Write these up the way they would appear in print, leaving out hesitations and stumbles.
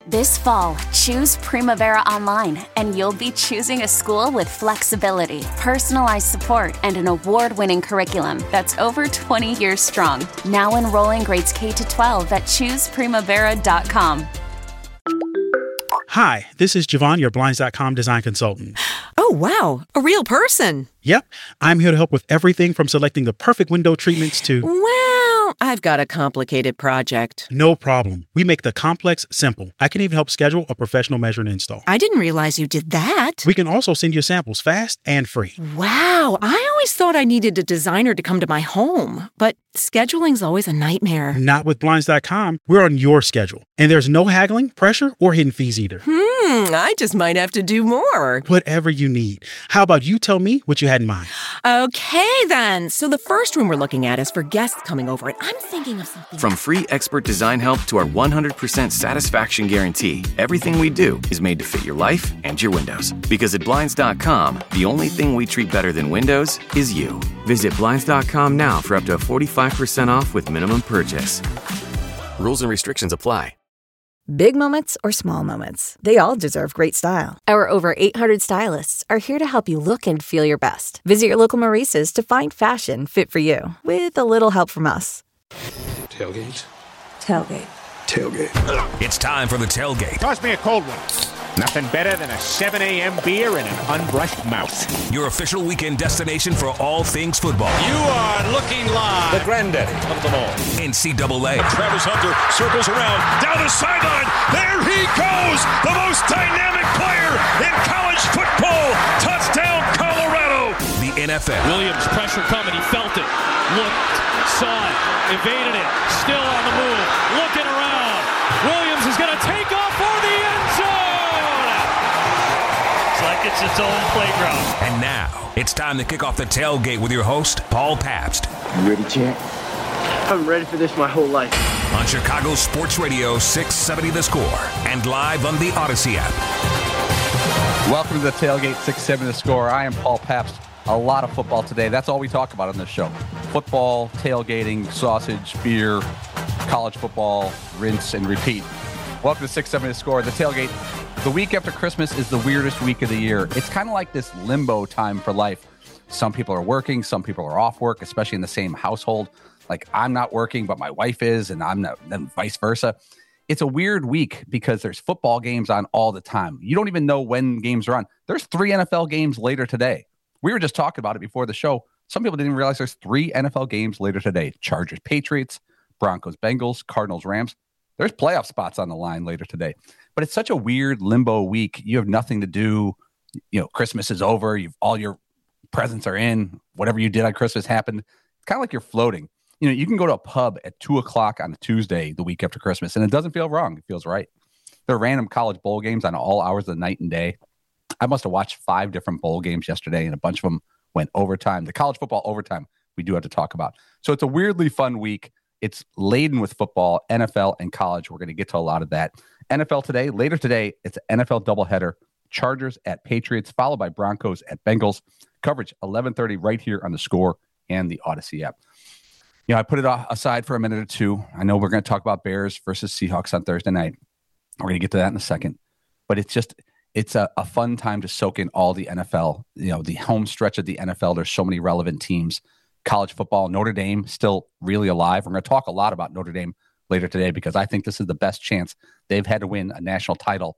This fall, choose Primavera Online, and you'll be choosing a school with flexibility, personalized support, and an award-winning curriculum that's over 20 years strong. Now enrolling grades K to 12 at chooseprimavera.com. Hi, this is Javon, your Blinds.com design consultant. Oh, wow. A real person. Yep. I'm here to help with everything from selecting the perfect window treatments to... Well, I've got a complicated project. No problem. We make the complex simple. I can even help schedule a professional measure and install. I didn't realize you did that. We can also send you samples fast and free. Wow. I always thought I needed a designer to come to my home, but scheduling's always a nightmare. Not with Blinds.com. We're on your schedule. And there's no haggling, pressure, or hidden fees either. I just might have to do more. Whatever you need. How about you tell me what you had in mind? Okay, then. So the first room we're looking at is for guests coming over, and I'm thinking of something... From free expert design help to our 100% satisfaction guarantee, everything we do is made to fit your life and your windows. Because at Blinds.com, the only thing we treat better than windows is you. Visit Blinds.com now for up to 45% off with minimum purchase. Rules and restrictions apply. Big moments or small moments, they all deserve great style. Our over 800 stylists are here to help you look and feel your best. Visit your local Maurice's to find fashion fit for you, with a little help from us. Tailgate. Tailgate. Tailgate. It's time for the tailgate. Toss me a cold one. Nothing better than a 7 a.m. beer and an unbrushed mouth. Your official weekend destination for all things football. You are looking live. The granddaddy of them all. NCAA. Travis Hunter circles around, down the sideline. There he goes! The most dynamic player in college football. Touchdown, Colorado. The NFL. Williams, pressure coming. He felt it. Looked, saw it, evaded it. Still on the move. Looking around. Williams is going to take off for the end zone. It's like it's its own playground. And now, it's time to kick off the tailgate with your host, Paul Pabst. You ready, champ? I'm ready for this my whole life. On Chicago Sports Radio 670 The Score and live on the Odyssey app. Welcome to the tailgate 670 The Score. I am Paul Pabst. A lot of football today. That's all we talk about on this show. Football, tailgating, sausage, beer, college football, rinse and repeat. Welcome to 670 The Score. The tailgate. The week after Christmas is the weirdest week of the year. It's kind of like this limbo time for life. Some people are working, some people are off work, especially in the same household. Like I'm not working, but my wife is, and I'm not, then vice versa. It's a weird week because there's football games on all the time. You don't even know when games are on. There's 3 NFL games later today. We were just talking about it before the show. Some people didn't realize there's 3 NFL games later today. Chargers, Patriots, Broncos, Bengals, Cardinals, Rams. There's playoff spots on the line later today. But it's such a weird limbo week. You have nothing to do. You know, Christmas is over. All your presents are in. Whatever you did on Christmas happened. It's kind of like you're floating. You know, you can go to a pub at 2:00 on a Tuesday the week after Christmas, and it doesn't feel wrong. It feels right. There are random college bowl games on all hours of the night and day. I must have watched 5 different bowl games yesterday, and a bunch of them went overtime. The college football overtime we do have to talk about. So it's a weirdly fun week. It's laden with football, NFL, and college. We're going to get to a lot of that. NFL today, later today, it's an NFL doubleheader. Chargers at Patriots, followed by Broncos at Bengals. Coverage 11:30 right here on The Score and the Odyssey app. You know, I put it aside for a minute or two. I know we're going to talk about Bears versus Seahawks on Thursday night. We're going to get to that in a second. But it's a fun time to soak in all the NFL, you know, the home stretch of the NFL. There's so many relevant teams. College football, Notre Dame still really alive. We're going to talk a lot about Notre Dame later today because I think this is the best chance they've had to win a national title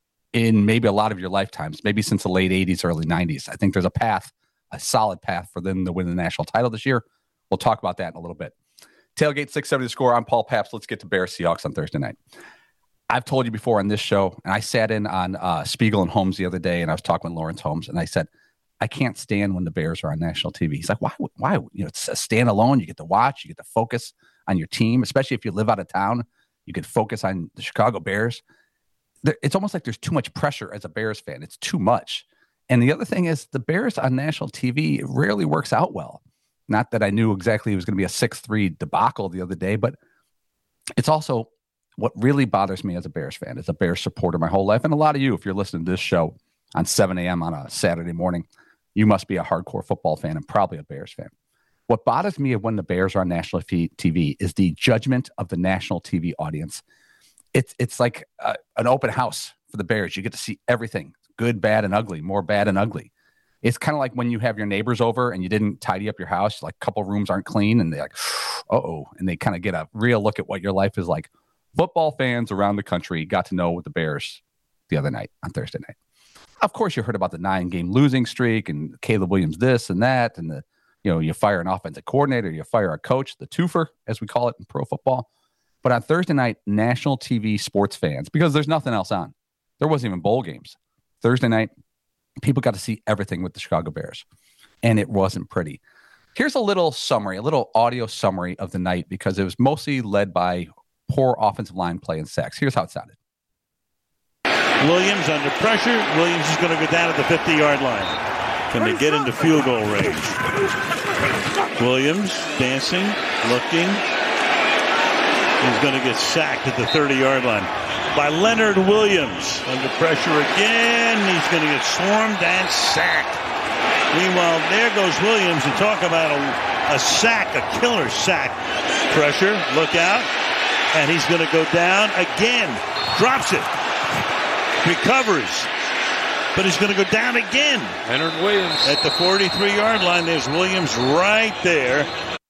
in maybe a lot of your lifetimes, maybe since the late 80s, early 90s. I think there's a solid path for them to win the national title this year. We'll talk about that in a little bit. Tailgate 670 The Score. I'm Paul Pabst. Let's get to Bears Seahawks on Thursday night. I've told you before on this show, and I sat in on Spiegel and Holmes the other day, and I was talking with Lawrence Holmes, and I said, I can't stand when the Bears are on national TV. He's like, why? You know, it's a standalone. You get to watch. You get to focus on your team, especially if you live out of town. You can focus on the Chicago Bears. It's almost like there's too much pressure as a Bears fan. It's too much. And the other thing is the Bears on national TV rarely works out well. Not that I knew exactly it was going to be a 6-3 debacle the other day, but it's also what really bothers me as a Bears fan, as a Bears supporter my whole life. And a lot of you, if you're listening to this show on 7 a.m. on a Saturday morning, you must be a hardcore football fan and probably a Bears fan. What bothers me when the Bears are on national TV is the judgment of the national TV audience. it's like an open house for the Bears. You get to see everything, good, bad, and ugly, more bad and ugly. It's kind of like when you have your neighbors over and you didn't tidy up your house, like a couple rooms aren't clean, and they're like, uh-oh, and they kind of get a real look at what your life is like. Football fans around the country got to know with the Bears the other night, on Thursday night. Of course, you heard about the 9-game losing streak and Caleb Williams this and that, and you fire an offensive coordinator, you fire a coach, the twofer, as we call it in pro football. But on Thursday night, national TV sports fans, because there's nothing else on, there wasn't even bowl games. Thursday night, people got to see everything with the Chicago Bears, and it wasn't pretty. Here's a little summary, a little audio summary of the night, because it was mostly led by poor offensive line play and sacks. Here's how it sounded. Williams under pressure. Williams is going to go down at the 50-yard line. Can they get into field goal range? Williams dancing, looking. He's going to get sacked at the 30-yard line by Leonard Williams. Under pressure again. He's going to get swarmed and sacked. Meanwhile, there goes Williams, and talk about a sack, a killer sack. Pressure, look out. And he's going to go down again. Drops it. Recovers. But he's going to go down again. Leonard Williams. At the 43-yard line, there's Williams right there.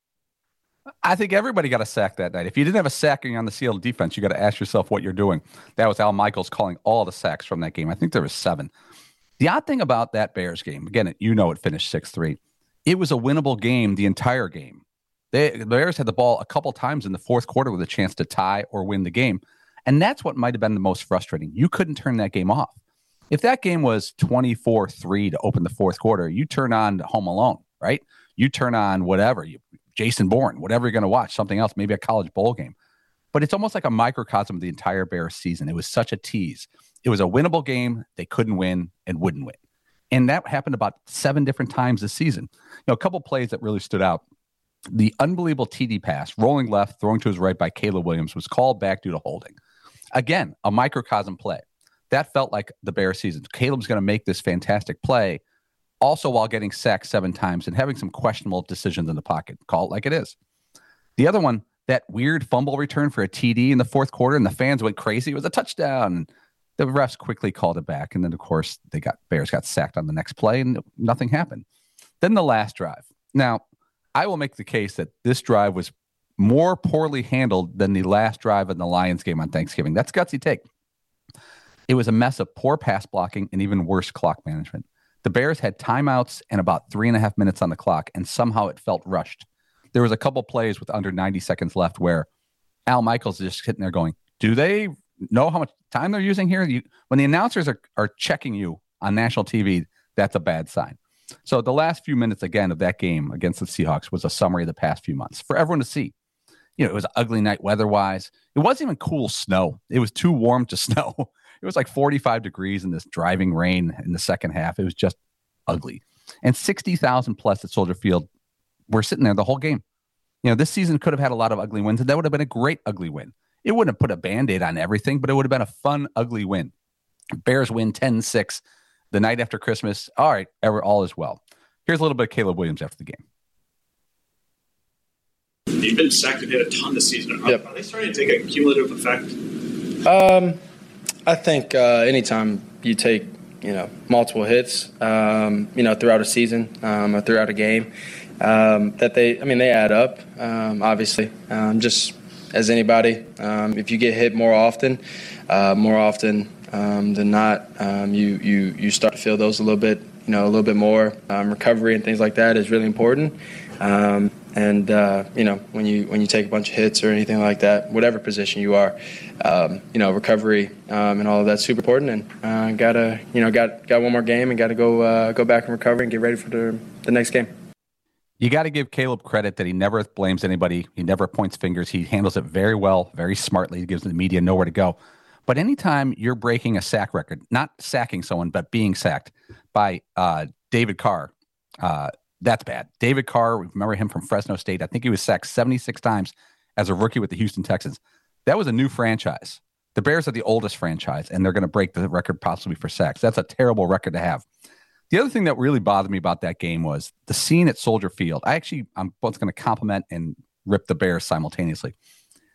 I think everybody got a sack that night. If you didn't have a sacking on the Seattle defense, you got to ask yourself what you're doing. That was Al Michaels calling all the sacks from that game. I think there was 7. The odd thing about that Bears game, again, it finished 6-3. It was a winnable game the entire game. The Bears had the ball a couple times in the fourth quarter with a chance to tie or win the game. And that's what might have been the most frustrating. You couldn't turn that game off. If that game was 24-3 to open the fourth quarter, you turn on Home Alone, right? You turn on whatever, Jason Bourne, whatever you're going to watch, something else, maybe a college bowl game. But it's almost like a microcosm of the entire Bears season. It was such a tease. It was a winnable game. They couldn't win and wouldn't win. And that happened about 7 different times this season. A couple plays that really stood out. The unbelievable TD pass, rolling left, throwing to his right by Caleb Williams, was called back due to holding. Again, a microcosm play. That felt like the Bears season. Caleb's going to make this fantastic play, also while getting sacked 7 times and having some questionable decisions in the pocket. Call it like it is. The other one, that weird fumble return for a TD in the fourth quarter, and the fans went crazy. It was a touchdown. The refs quickly called it back, and then, of course, Bears got sacked on the next play, and nothing happened. Then the last drive. Now, I will make the case that this drive was more poorly handled than the last drive in the Lions game on Thanksgiving. That's gutsy take. It was a mess of poor pass blocking and even worse clock management. The Bears had timeouts and about 3.5 minutes on the clock, and somehow it felt rushed. There was a couple plays with under 90 seconds left where Al Michaels is just sitting there going, do they know how much time they're using here? When the announcers are checking you on national TV, that's a bad sign. So the last few minutes, again, of that game against the Seahawks was a summary of the past few months for everyone to see. It was an ugly night weather-wise. It wasn't even cool snow. It was too warm to snow. It was like 45 degrees in this driving rain in the second half. It was just ugly. And 60,000 plus at Soldier Field were sitting there the whole game. This season could have had a lot of ugly wins, and that would have been a great ugly win. It wouldn't have put a Band-Aid on everything, but it would have been a fun, ugly win. Bears win 10-6 the night after Christmas. All right, all is well. Here's a little bit of Caleb Williams after the game. You've been sacked and hit a ton this season. Are they starting to take a cumulative effect? I think anytime you take multiple hits throughout a season or throughout a game, that they add up. Obviously, just as anybody, if you get hit more often than not, you start to feel those a little bit more. Recovery and things like that is really important. And when you take a bunch of hits or anything like that, whatever position you are, recovery and all of that's super important. And got one more game and got to go back and recover and get ready for the next game. You got to give Caleb credit that he never blames anybody. He never points fingers. He handles it very well, very smartly. He gives the media nowhere to go. But anytime you're breaking a sack record, not sacking someone, but being sacked by David Carr, that's bad. David Carr, we remember him from Fresno State. I think he was sacked 76 times as a rookie with the Houston Texans. That was a new franchise. The Bears are the oldest franchise, and they're going to break the record possibly for sacks. That's a terrible record to have. The other thing that really bothered me about that game was the scene at Soldier Field. I'm both going to compliment and rip the Bears simultaneously.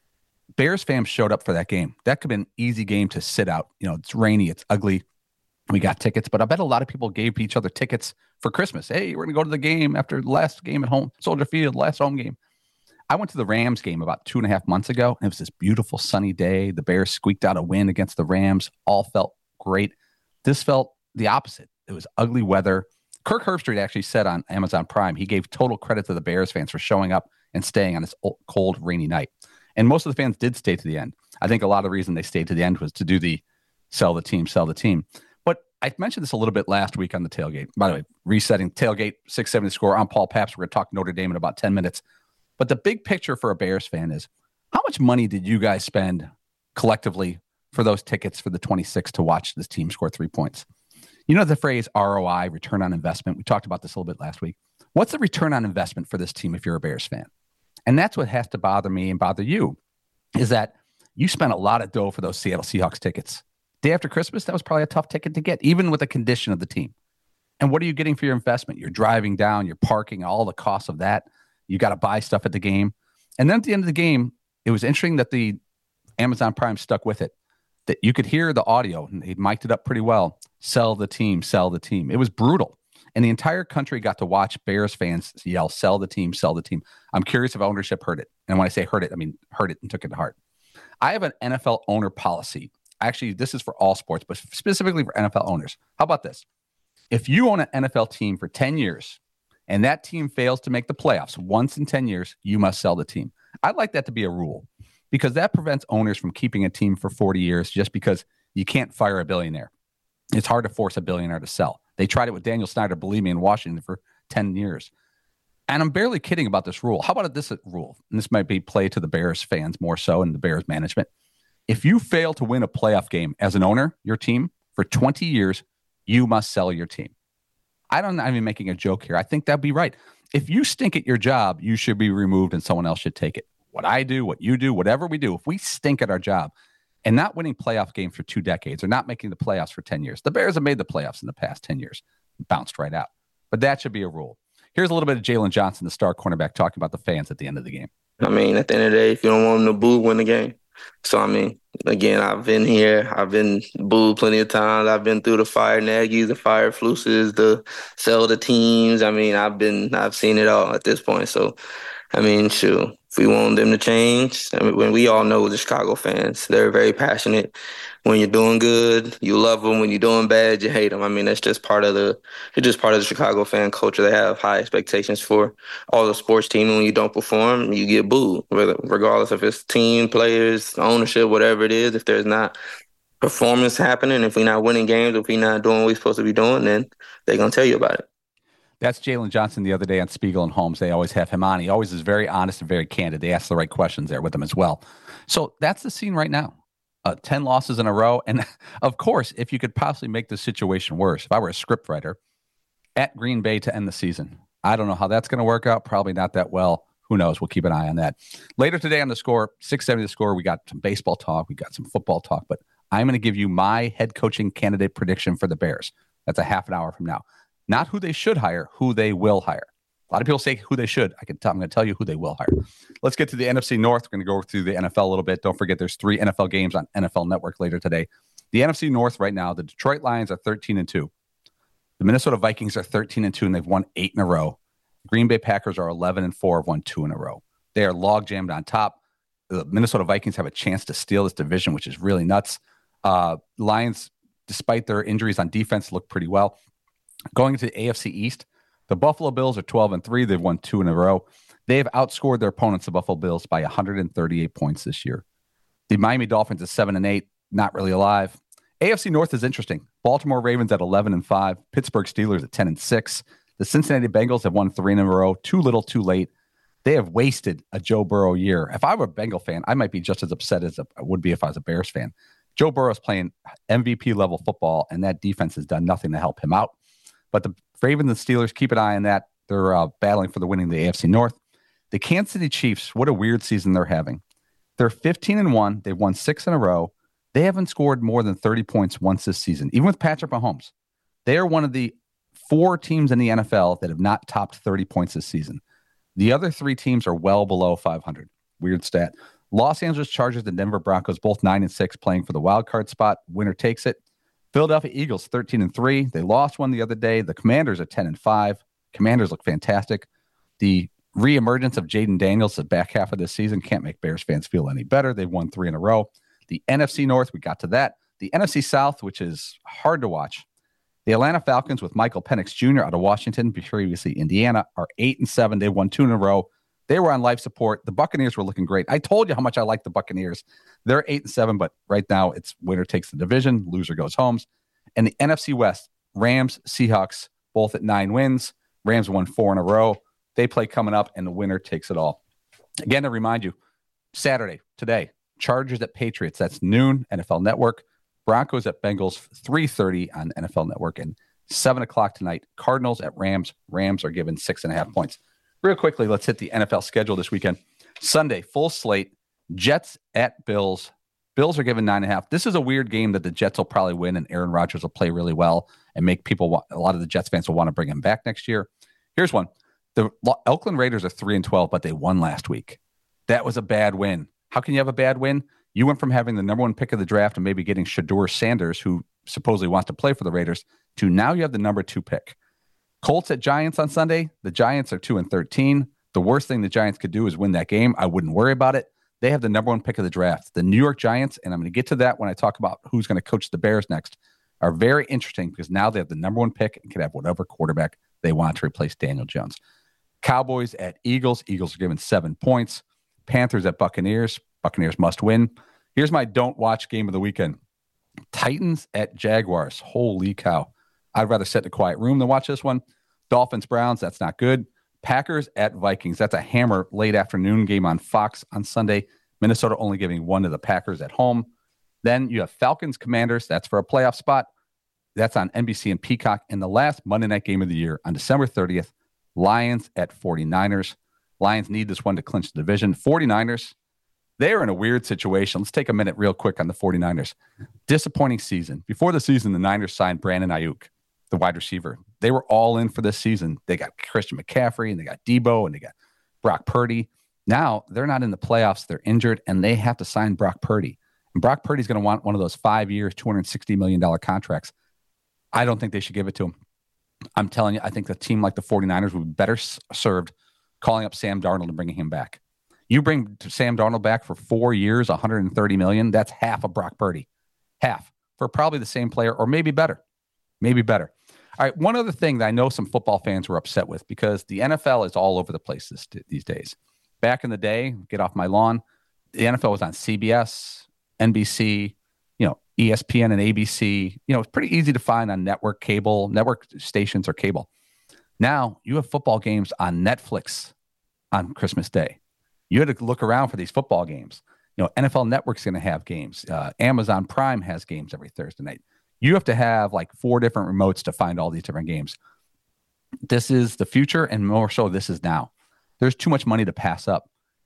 Bears fans showed up for that game. That could have been an easy game to sit out. It's rainy, it's ugly. We got tickets, but I bet a lot of people gave each other tickets for Christmas. Hey, we're going to go to the game after the last game at home, Soldier Field, last home game. I went to the Rams game about 2.5 months ago, and it was this beautiful sunny day. The Bears squeaked out a win against the Rams. All felt great. This felt the opposite. It was ugly weather. Kirk Herbstreit actually said on Amazon Prime, he gave total credit to the Bears fans for showing up and staying on this cold, rainy night. And most of the fans did stay to the end. I think a lot of the reason they stayed to the end was to do the sell the team. But I mentioned this a little bit last week on the tailgate. By the way, resetting tailgate 670 Score. I'm Paul Pabst. We're going to talk Notre Dame in about 10 minutes. But the big picture for a Bears fan is, how much money did you guys spend collectively for those tickets for the 26 to watch this team score 3 points? You know the phrase ROI, return on investment. We talked about this a little bit last week. What's the return on investment for this team if you're a Bears fan? And that's what has to bother me and bother you, is that you spent a lot of dough for those Seattle Seahawks tickets. Day after Christmas, that was probably a tough ticket to get, even with the condition of the team. And what are you getting for your investment? You're driving down, you're parking, all the costs of that. You got to buy stuff at the game. And then at the end of the game, it was interesting that the Amazon Prime stuck with it, that you could hear the audio, and they mic'd it up pretty well. Sell the team, sell the team. It was brutal. And the entire country got to watch Bears fans yell, sell the team, sell the team. I'm curious if ownership heard it. And when I say heard it, I mean heard it and took it to heart. I have an NFL owner policy. Actually, this is for all sports, but specifically for NFL owners. How about this? If you own an NFL team for 10 years and that team fails to make the playoffs once in 10 years, you must sell the team. I'd like that to be a rule, because that prevents owners from keeping a team for 40 years just because you can't fire a billionaire. It's hard to force a billionaire to sell. They tried it with Daniel Snyder, believe me, in Washington for 10 years. And I'm barely kidding about this rule. How about this rule? And this might be play to the Bears fans more so, and the Bears management. If you fail to win a playoff game as an owner, your team, for 20 years, you must sell your team. I'm not even making a joke here. I think that'd be right. If you stink at your job, you should be removed and someone else should take it. What I do, what you do, whatever we do, if we stink at our job and not winning playoff games for 2 decades or not making the playoffs for 10 years, the Bears have made the playoffs in the past 10 years, bounced right out. But that should be a rule. Here's a little bit of Jalen Johnson, the star cornerback, talking about the fans at the end of the game. I mean, at the end of the day, if you don't want them to boo, win the game. So, I mean, again, I've been here. I've been booed plenty of times. I've been through the fire Nagy's, the fire Fluces, the sell the teams. I mean, I've seen it all at this point. So, I mean, shoot, if we want them to change, I mean, when we all know the Chicago fans, they're very passionate. When you're doing good, you love them. When you're doing bad, you hate them. I mean, that's just part of the Chicago fan culture. They have high expectations for all the sports team. And when you don't perform, you get booed, regardless if it's team, players, ownership, whatever it is. If there's not performance happening, if we're not winning games, if we're not doing what we're supposed to be doing, then they're going to tell you about it. That's Jalen Johnson the other day on Spiegel and Holmes. They always have him on. He always is very honest and very candid. They ask the right questions there with him as well. So that's the scene right now. 10 losses in a row. And of course, if you could possibly make the situation worse, if I were a script writer, at Green Bay to end the season. I don't know how that's going to work out. Probably not that well. Who knows? We'll keep an eye on that. Later today on The Score, 670 The Score, we got some baseball talk. We got some football talk. But I'm going to give you my head coaching candidate prediction for the Bears. That's a half an hour from now. Not who they should hire, who they will hire. A lot of people say who they should. I'm going to tell you who they will hire. Let's get to the NFC North. We're going to go through the NFL a little bit. Don't forget, there's 3 NFL games on NFL Network later today. The NFC North right now, the Detroit Lions are 13-2. The Minnesota Vikings are 13-2, and they've won 8 in a row. Green Bay Packers are 11-4, have won 2 in a row. They are log jammed on top. The Minnesota Vikings have a chance to steal this division, which is really nuts. Lions, despite their injuries on defense, look pretty well. Going into the AFC East, the Buffalo Bills are 12-3. They've won 2 in a row. They've outscored their opponents, the Buffalo Bills, by 138 points this year. The Miami Dolphins is 7-8, not really alive. AFC North is interesting. Baltimore Ravens at 11-5. Pittsburgh Steelers at 10-6. The Cincinnati Bengals have won 3 in a row. Too little, too late. They have wasted a Joe Burrow year. If I were a Bengal fan, I might be just as upset as I would be if I was a Bears fan. Joe Burrow's playing MVP-level football, and that defense has done nothing to help him out. But the Ravens and Steelers, keep an eye on that. They're battling for the winning of the AFC North. The Kansas City Chiefs, what a weird season they're having. They're 15-1. They've won 6 in a row. They haven't scored more than 30 points once this season, even with Patrick Mahomes. They are one of the 4 teams in the NFL that have not topped 30 points this season. The other 3 teams are well below 500. Weird stat. Los Angeles Chargers and Denver Broncos, both 9-6, playing for the wild card spot. Winner takes it. Philadelphia Eagles, 13-3. They lost one the other day. The Commanders are 10-5. Commanders look fantastic. The reemergence of Jaden Daniels the back half of this season can't make Bears fans feel any better. They've won 3 in a row. The NFC North, we got to that. The NFC South, which is hard to watch. The Atlanta Falcons with Michael Penix Jr. out of Washington, previously Indiana, are 8-7. They won 2 in a row. They were on life support. The Buccaneers were looking great. I told you how much I like the Buccaneers. They're 8-7, but right now it's winner takes the division, loser goes home. And the NFC West, Rams, Seahawks, both at 9 wins. Rams won 4 in a row. They play coming up, and the winner takes it all. Again, to remind you, Saturday, today, Chargers at Patriots. That's noon, NFL Network. Broncos at Bengals, 3:30 on NFL Network. And 7 o'clock tonight, Cardinals at Rams. Rams are given 6.5 points. Real quickly, let's hit the NFL schedule this weekend. Sunday, full slate, Jets at Bills. Bills are given 9.5. This is a weird game that the Jets will probably win, and Aaron Rodgers will play really well and make people a lot of the Jets fans will want to bring him back next year. Here's one. The Oakland Raiders are 3-12, but they won last week. That was a bad win. How can you have a bad win? You went from having the number 1 pick of the draft and maybe getting Shedeur Sanders, who supposedly wants to play for the Raiders, to now you have the number 2 pick. Colts at Giants on Sunday. The Giants are 2-13. The worst thing the Giants could do is win that game. I wouldn't worry about it. They have the number 1 pick of the draft. The New York Giants, and I'm going to get to that when I talk about who's going to coach the Bears next, are very interesting because now they have the number 1 pick and can have whatever quarterback they want to replace Daniel Jones. Cowboys at Eagles. Eagles are given 7 points. Panthers at Buccaneers. Buccaneers must win. Here's my don't watch game of the weekend. Titans at Jaguars. Holy cow. I'd rather sit in a quiet room than watch this one. Dolphins, Browns. That's not good. Packers at Vikings. That's a hammer late afternoon game on Fox on Sunday. Minnesota only giving 1 to the Packers at home. Then you have Falcons, Commanders. That's for a playoff spot. That's on NBC and Peacock. And the last Monday night game of the year on December 30th, Lions at 49ers. Lions need this one to clinch the division. 49ers, they are in a weird situation. Let's take a minute real quick on the 49ers. Disappointing season. Before the season, the Niners signed Brandon Ayuk, the wide receiver. They were all in for this season. They got Christian McCaffrey, and they got Debo, and they got Brock Purdy. Now, they're not in the playoffs. They're injured, and they have to sign Brock Purdy. And Brock Purdy's going to want one of those 5-year, $260 million contracts. I don't think they should give it to him. I'm telling you, I think a team like the 49ers would be better served calling up Sam Darnold and bringing him back. You bring Sam Darnold back for 4 years, $130 million, that's half of Brock Purdy. Half. For probably the same player, or maybe better. Maybe better. All right, one other thing that I know some football fans were upset with, because the NFL is all over the place these days. Back in the day, get off my lawn, the NFL was on CBS, NBC, ESPN and ABC. It's pretty easy to find on network stations or cable. Now you have football games on Netflix on Christmas Day. You had to look around for these football games. NFL Network's going to have games. Amazon Prime has games every Thursday night. You have to have like 4 different remotes to find all these different games. This is the future, and more so, this is now. There's too much money to pass up.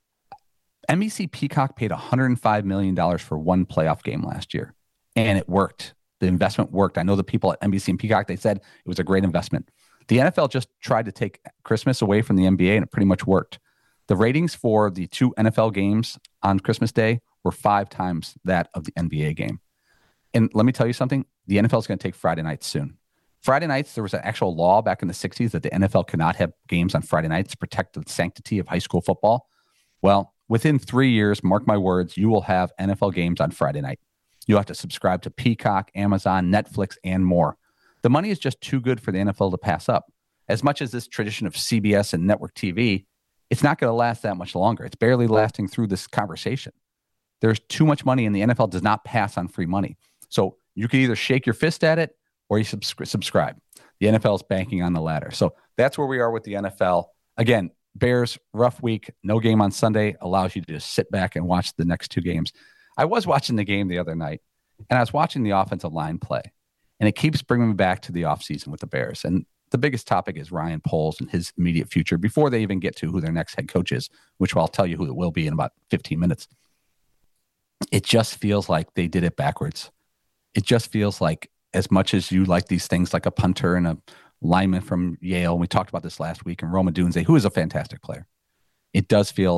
NBC Peacock paid $105 million for 1 playoff game last year, and it worked. The investment worked. I know the people at NBC and Peacock, they said it was a great investment. The NFL just tried to take Christmas away from the NBA, and it pretty much worked. The ratings for the 2 NFL games on Christmas Day were 5 times that of the NBA game. And let me tell you something. The NFL is going to take Friday nights soon. Friday nights, there was an actual law back in the 60s that the NFL cannot have games on Friday nights to protect the sanctity of high school football. Well, within 3 years, mark my words, you will have NFL games on Friday night. You'll have to subscribe to Peacock, Amazon, Netflix, and more. The money is just too good for the NFL to pass up. As much as this tradition of CBS and network TV, it's not going to last that much longer. It's barely lasting through this conversation. There's too much money, and the NFL does not pass on free money. So you can either shake your fist at it or you subscribe. The NFL is banking on the latter. So that's where we are with the NFL. Again, Bears, rough week, no game on Sunday, allows you to just sit back and watch the next 2 games. I was watching the game the other night, and I was watching the offensive line play, and it keeps bringing me back to the offseason with the Bears. And the biggest topic is Ryan Poles and his immediate future before they even get to who their next head coach is, which I'll tell you who it will be in about 15 minutes. It just feels like they did it backwards. It just feels like, as much as you like these things like a punter and a lineman from Yale, and we talked about this last week, and Rome Odunze, who is a fantastic player, it does feel like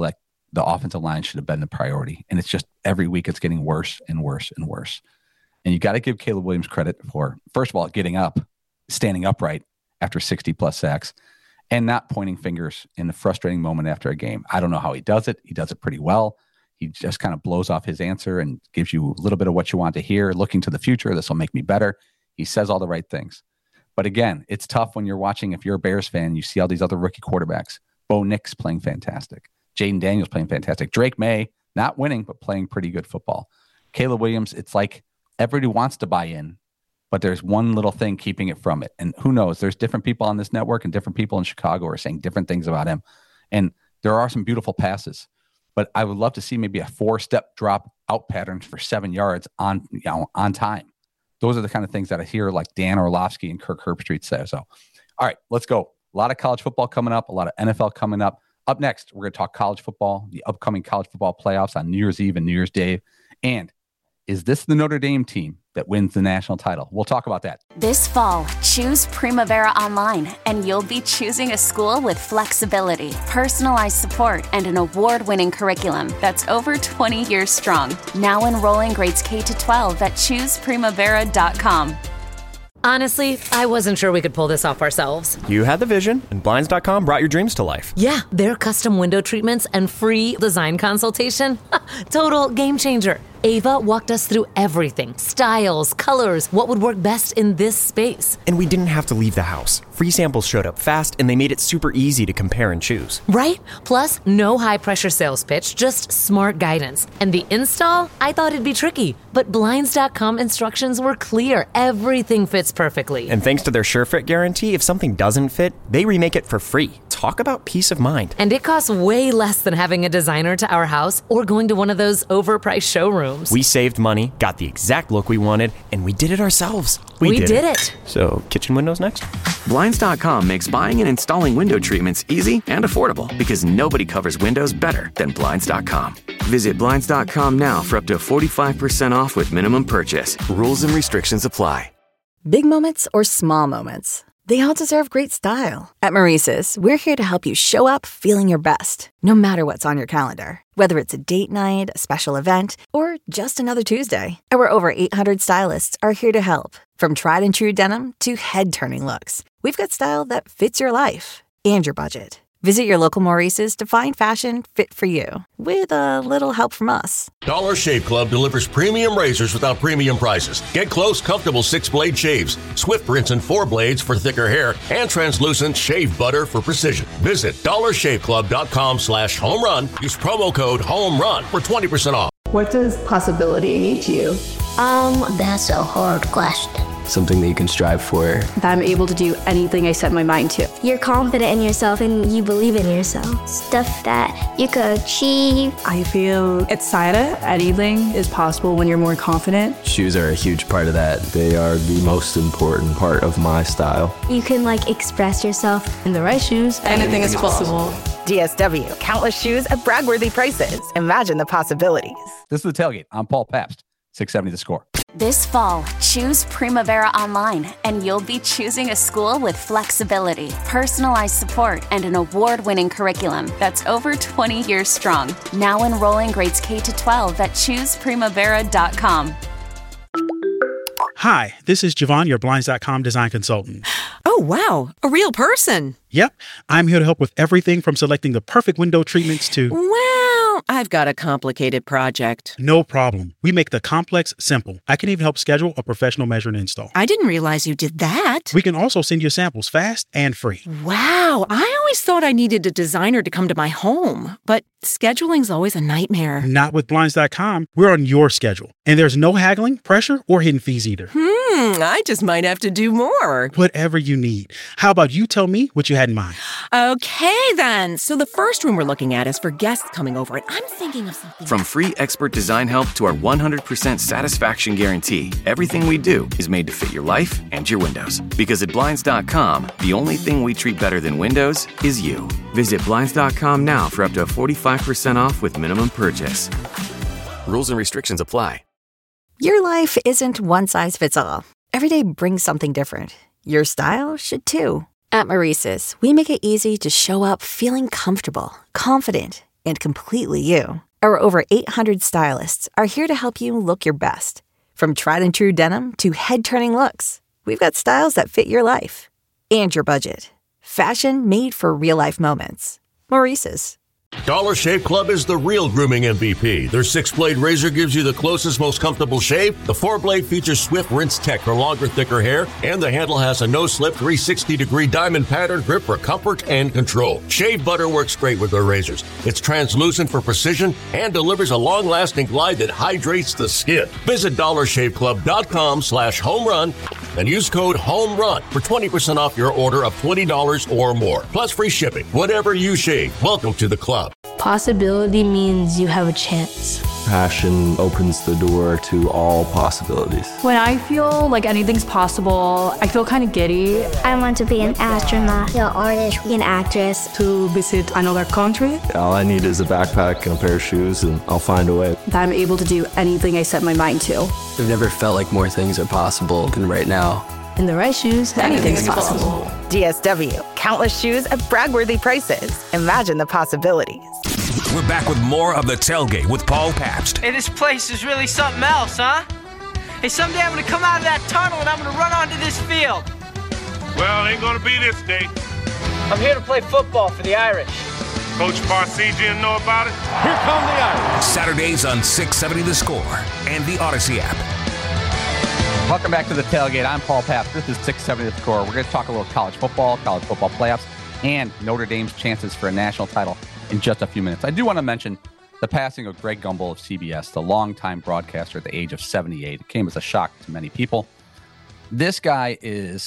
the offensive line should have been the priority. And it's just every week it's getting worse and worse and worse. And you got to give Caleb Williams credit for, first of all, getting up, standing upright after 60+ sacks, and not pointing fingers in a frustrating moment after a game. I don't know how he does it. He does it pretty well. He just kind of blows off his answer and gives you a little bit of what you want to hear. Looking to the future, this will make me better. He says all the right things. But again, it's tough when you're watching, if you're a Bears fan, you see all these other rookie quarterbacks. Bo Nix playing fantastic. Jaden Daniels playing fantastic. Drake May, not winning, but playing pretty good football. Caleb Williams, it's like everybody wants to buy in, but there's one little thing keeping it from it. And who knows? There's different people on this network and different people in Chicago are saying different things about him. And there are some beautiful passes. But I would love to see maybe a 4-step drop out patterns for 7 yards on time. Those are the kind of things that I hear like Dan Orlovsky and Kirk Herbstreit say. So, all right, let's go. A lot of college football coming up, a lot of NFL coming up. Up next, we're going to talk college football, the upcoming college football playoffs on New Year's Eve and New Year's Day. And is this the Notre Dame team that wins the national title? We'll talk about that. This fall, choose Primavera Online, and you'll be choosing a school with flexibility, personalized support, and an award-winning curriculum that's over 20 years strong. Now enrolling grades K-12 at chooseprimavera.com. Honestly, I wasn't sure we could pull this off ourselves. You had the vision, and Blinds.com brought your dreams to life. Yeah, their custom window treatments and free design consultation. Total game changer. Ava walked us through everything. Styles, colors, what would work best in this space. And we didn't have to leave the house. Free samples showed up fast, and they made it super easy to compare and choose. Right? Plus, no high-pressure sales pitch, just smart guidance. And the install? I thought it'd be tricky, but Blinds.com instructions were clear. Everything fits perfectly. And thanks to their SureFit guarantee, if something doesn't fit, they remake it for free. Talk about peace of mind. And it costs way less than having a designer to our house or going to one of those overpriced showrooms. We saved money, got the exact look we wanted, and we did it ourselves. We did it. So, kitchen windows next? Blinds.com makes buying and installing window treatments easy and affordable because nobody covers windows better than Blinds.com. Visit Blinds.com now for up to 45% off with minimum purchase. Rules and restrictions apply. Big moments or small moments, they all deserve great style. At Maurice's, we're here to help you show up feeling your best, no matter what's on your calendar. Whether it's a date night, a special event, or just another Tuesday, our over 800 stylists are here to help. From tried and true denim to head-turning looks, we've got style that fits your life and your budget. Visit your local Maurice's to find fashion fit for you, with a little help from us. Dollar Shave Club delivers premium razors without premium prices. Get close, comfortable 6-blade shaves, Swift rinse and 4 blades for thicker hair, and translucent shave butter for precision. Visit dollarshaveclub.com/home run. Use promo code HOMERUN for 20% off. What does possibility mean to you? That's a hard question. Something that you can strive for. That I'm able to do anything I set my mind to. You're confident in yourself and you believe in yourself. Stuff that you could achieve. I feel excited. Anything is possible when you're more confident. Shoes are a huge part of that. They are the most important part of my style. You can express yourself. In the right shoes, anything is possible. DSW, countless shoes at brag-worthy prices. Imagine the possibilities. This is The Tailgate. I'm Paul Pabst, 670 The Score. This fall, choose Primavera Online, and you'll be choosing a school with flexibility, personalized support, and an award-winning curriculum that's over 20 years strong. Now enrolling grades K-12 at chooseprimavera.com. Hi, this is Javon, your Blinds.com design consultant. Oh, wow. A real person. Yep. I'm here to help with everything from selecting the perfect window treatments to... Well, I've got a complicated project. No problem. We make the complex simple. I can even help schedule a professional measure and install. I didn't realize you did that. We can also send you samples fast and free. Wow. I always thought I needed a designer to come to my home, but scheduling's always a nightmare. Not with Blinds.com. We're on your schedule. And there's no haggling, pressure, or hidden fees either. I just might have to do more. Whatever you need. How about you tell me what you had in mind? Okay, then. So the first room we're looking at is for guests coming over, and I'm thinking of something. From free expert design help to our 100% satisfaction guarantee, everything we do is made to fit your life and your windows. Because at Blinds.com, the only thing we treat better than windows is you. Visit Blinds.com now for up to 45% off with minimum purchase. Rules and restrictions apply. Your life isn't one size fits all. Every day brings something different. Your style should too. At Maurice's, we make it easy to show up feeling comfortable, confident, and completely you. Our over 800 stylists are here to help you look your best. From tried and true denim to head-turning looks, we've got styles that fit your life and your budget. Fashion made for real-life moments. Maurice's. Dollar Shave Club is the real grooming MVP. Their 6-blade razor gives you the closest, most comfortable shave. The 4-blade features Swift Rinse Tech for longer, thicker hair, and the handle has a no-slip 360-degree diamond pattern grip for comfort and control. Shave butter works great with their razors. It's translucent for precision and delivers a long-lasting glide that hydrates the skin. Visit DollarShaveClub.com/homerun and use code HOMERUN for 20% off your order of $20 or more, plus free shipping. Whatever you shave, welcome to the club. Possibility means you have a chance. Passion opens the door to all possibilities. When I feel like anything's possible, I feel kind of giddy. I want to be an astronaut, an artist, an actress. To visit another country. All I need is a backpack and a pair of shoes, and I'll find a way. That I'm able to do anything I set my mind to. I've never felt like more things are possible than right now. In the right shoes, anything's possible. DSW, countless shoes at brag-worthy prices. Imagine the possibilities. We're back with more of The Tailgate with Paul Pabst. Hey, this place is really something else, huh? Hey, someday I'm going to come out of that tunnel and I'm going to run onto this field. Well, it ain't going to be this day. I'm here to play football for the Irish. Coach Parsegian know about it? Here come the Irish. Saturdays on 670 The Score and the Odyssey app. Welcome back to The Tailgate. I'm Paul Pabst. This is 670 The Score. We're going to talk a little college football playoffs, and Notre Dame's chances for a national title in just a few minutes. I do want to mention the passing of Greg Gumbel of CBS, the longtime broadcaster at the age of 78. It came as a shock to many people. This guy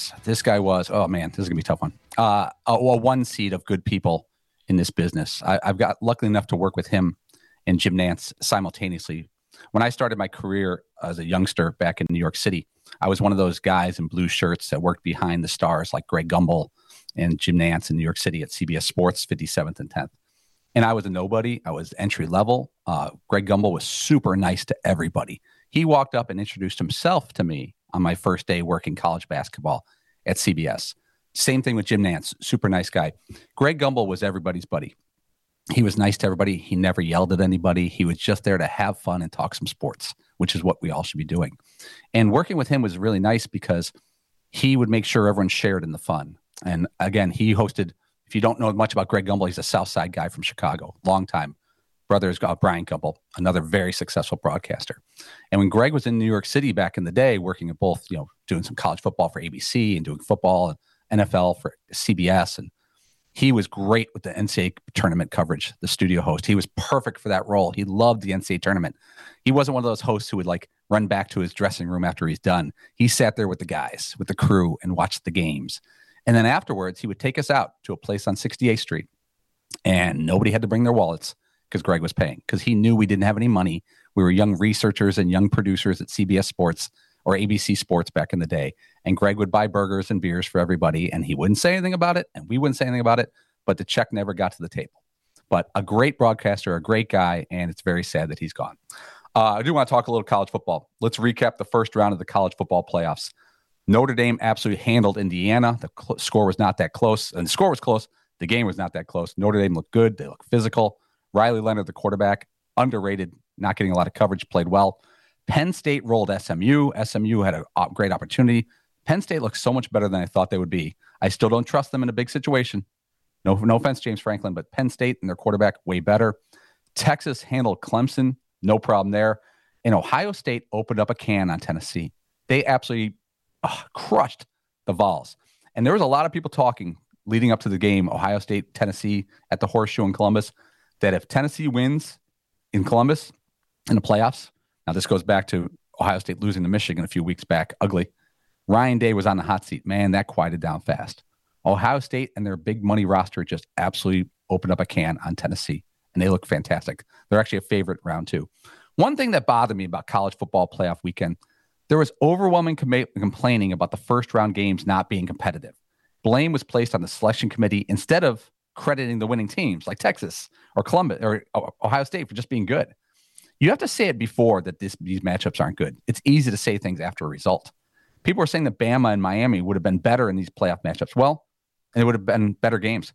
was, oh man, this is going to be a tough one. A one seed of good people in this business. I've got lucky enough to work with him and Jim Nantz simultaneously. When I started my career as a youngster back in New York City, I was one of those guys in blue shirts that worked behind the stars like Greg Gumbel and Jim Nantz in New York City at CBS Sports, 57th and 10th. And I was a nobody. I was entry level. Greg Gumbel was super nice to everybody. He walked up and introduced himself to me on my first day working college basketball at CBS. Same thing with Jim Nantz, super nice guy. Greg Gumbel was everybody's buddy. He was nice to everybody. He never yelled at anybody. He was just there to have fun and talk some sports, which is what we all should be doing. And working with him was really nice because he would make sure everyone shared in the fun. And again, he hosted, if you don't know much about Greg Gumbel, he's a South Side guy from Chicago, long time. Brothers Brian Gumbel, another very successful broadcaster. And when Greg was in New York City back in the day, working at both, doing some college football for ABC and doing football and NFL for CBS, and he was great with the NCAA tournament coverage, the studio host. He was perfect for that role. He loved the NCAA tournament. He wasn't one of those hosts who would run back to his dressing room after he's done. He sat there with the guys, with the crew, and watched the games. And then afterwards, he would take us out to a place on 68th Street, and nobody had to bring their wallets because Greg was paying, because he knew we didn't have any money. We were young researchers and young producers at CBS Sports or ABC Sports back in the day. And Greg would buy burgers and beers for everybody, and he wouldn't say anything about it, and we wouldn't say anything about it, but the check never got to the table. But a great broadcaster, a great guy, and it's very sad that he's gone. I do want to talk a little college football. Let's recap the first round of the college football playoffs. Notre Dame absolutely handled Indiana. The score was not that close, and the score was close. The game was not that close. Notre Dame looked good. They looked physical. Riley Leonard, the quarterback, underrated, not getting a lot of coverage, played well. Penn State rolled SMU. SMU had a great opportunity. Penn State looks so much better than I thought they would be. I still don't trust them in a big situation. No offense, James Franklin, but Penn State and their quarterback, way better. Texas handled Clemson, no problem there. And Ohio State opened up a can on Tennessee. They absolutely crushed the Vols. And there was a lot of people talking leading up to the game, Ohio State, Tennessee at the Horseshoe in Columbus, that if Tennessee wins in Columbus in the playoffs, now this goes back to Ohio State losing to Michigan a few weeks back, ugly. Ryan Day was on the hot seat. Man, that quieted down fast. Ohio State and their big money roster just absolutely opened up a can on Tennessee, and they look fantastic. They're actually a favorite round two. One thing that bothered me about college football playoff weekend, there was overwhelming complaining about the first round games not being competitive. Blame was placed on the selection committee instead of crediting the winning teams like Texas or Columbus or Ohio State for just being good. You have to say it before that these matchups aren't good. It's easy to say things after a result. People were saying that Bama and Miami would have been better in these playoff matchups. Well, and it would have been better games.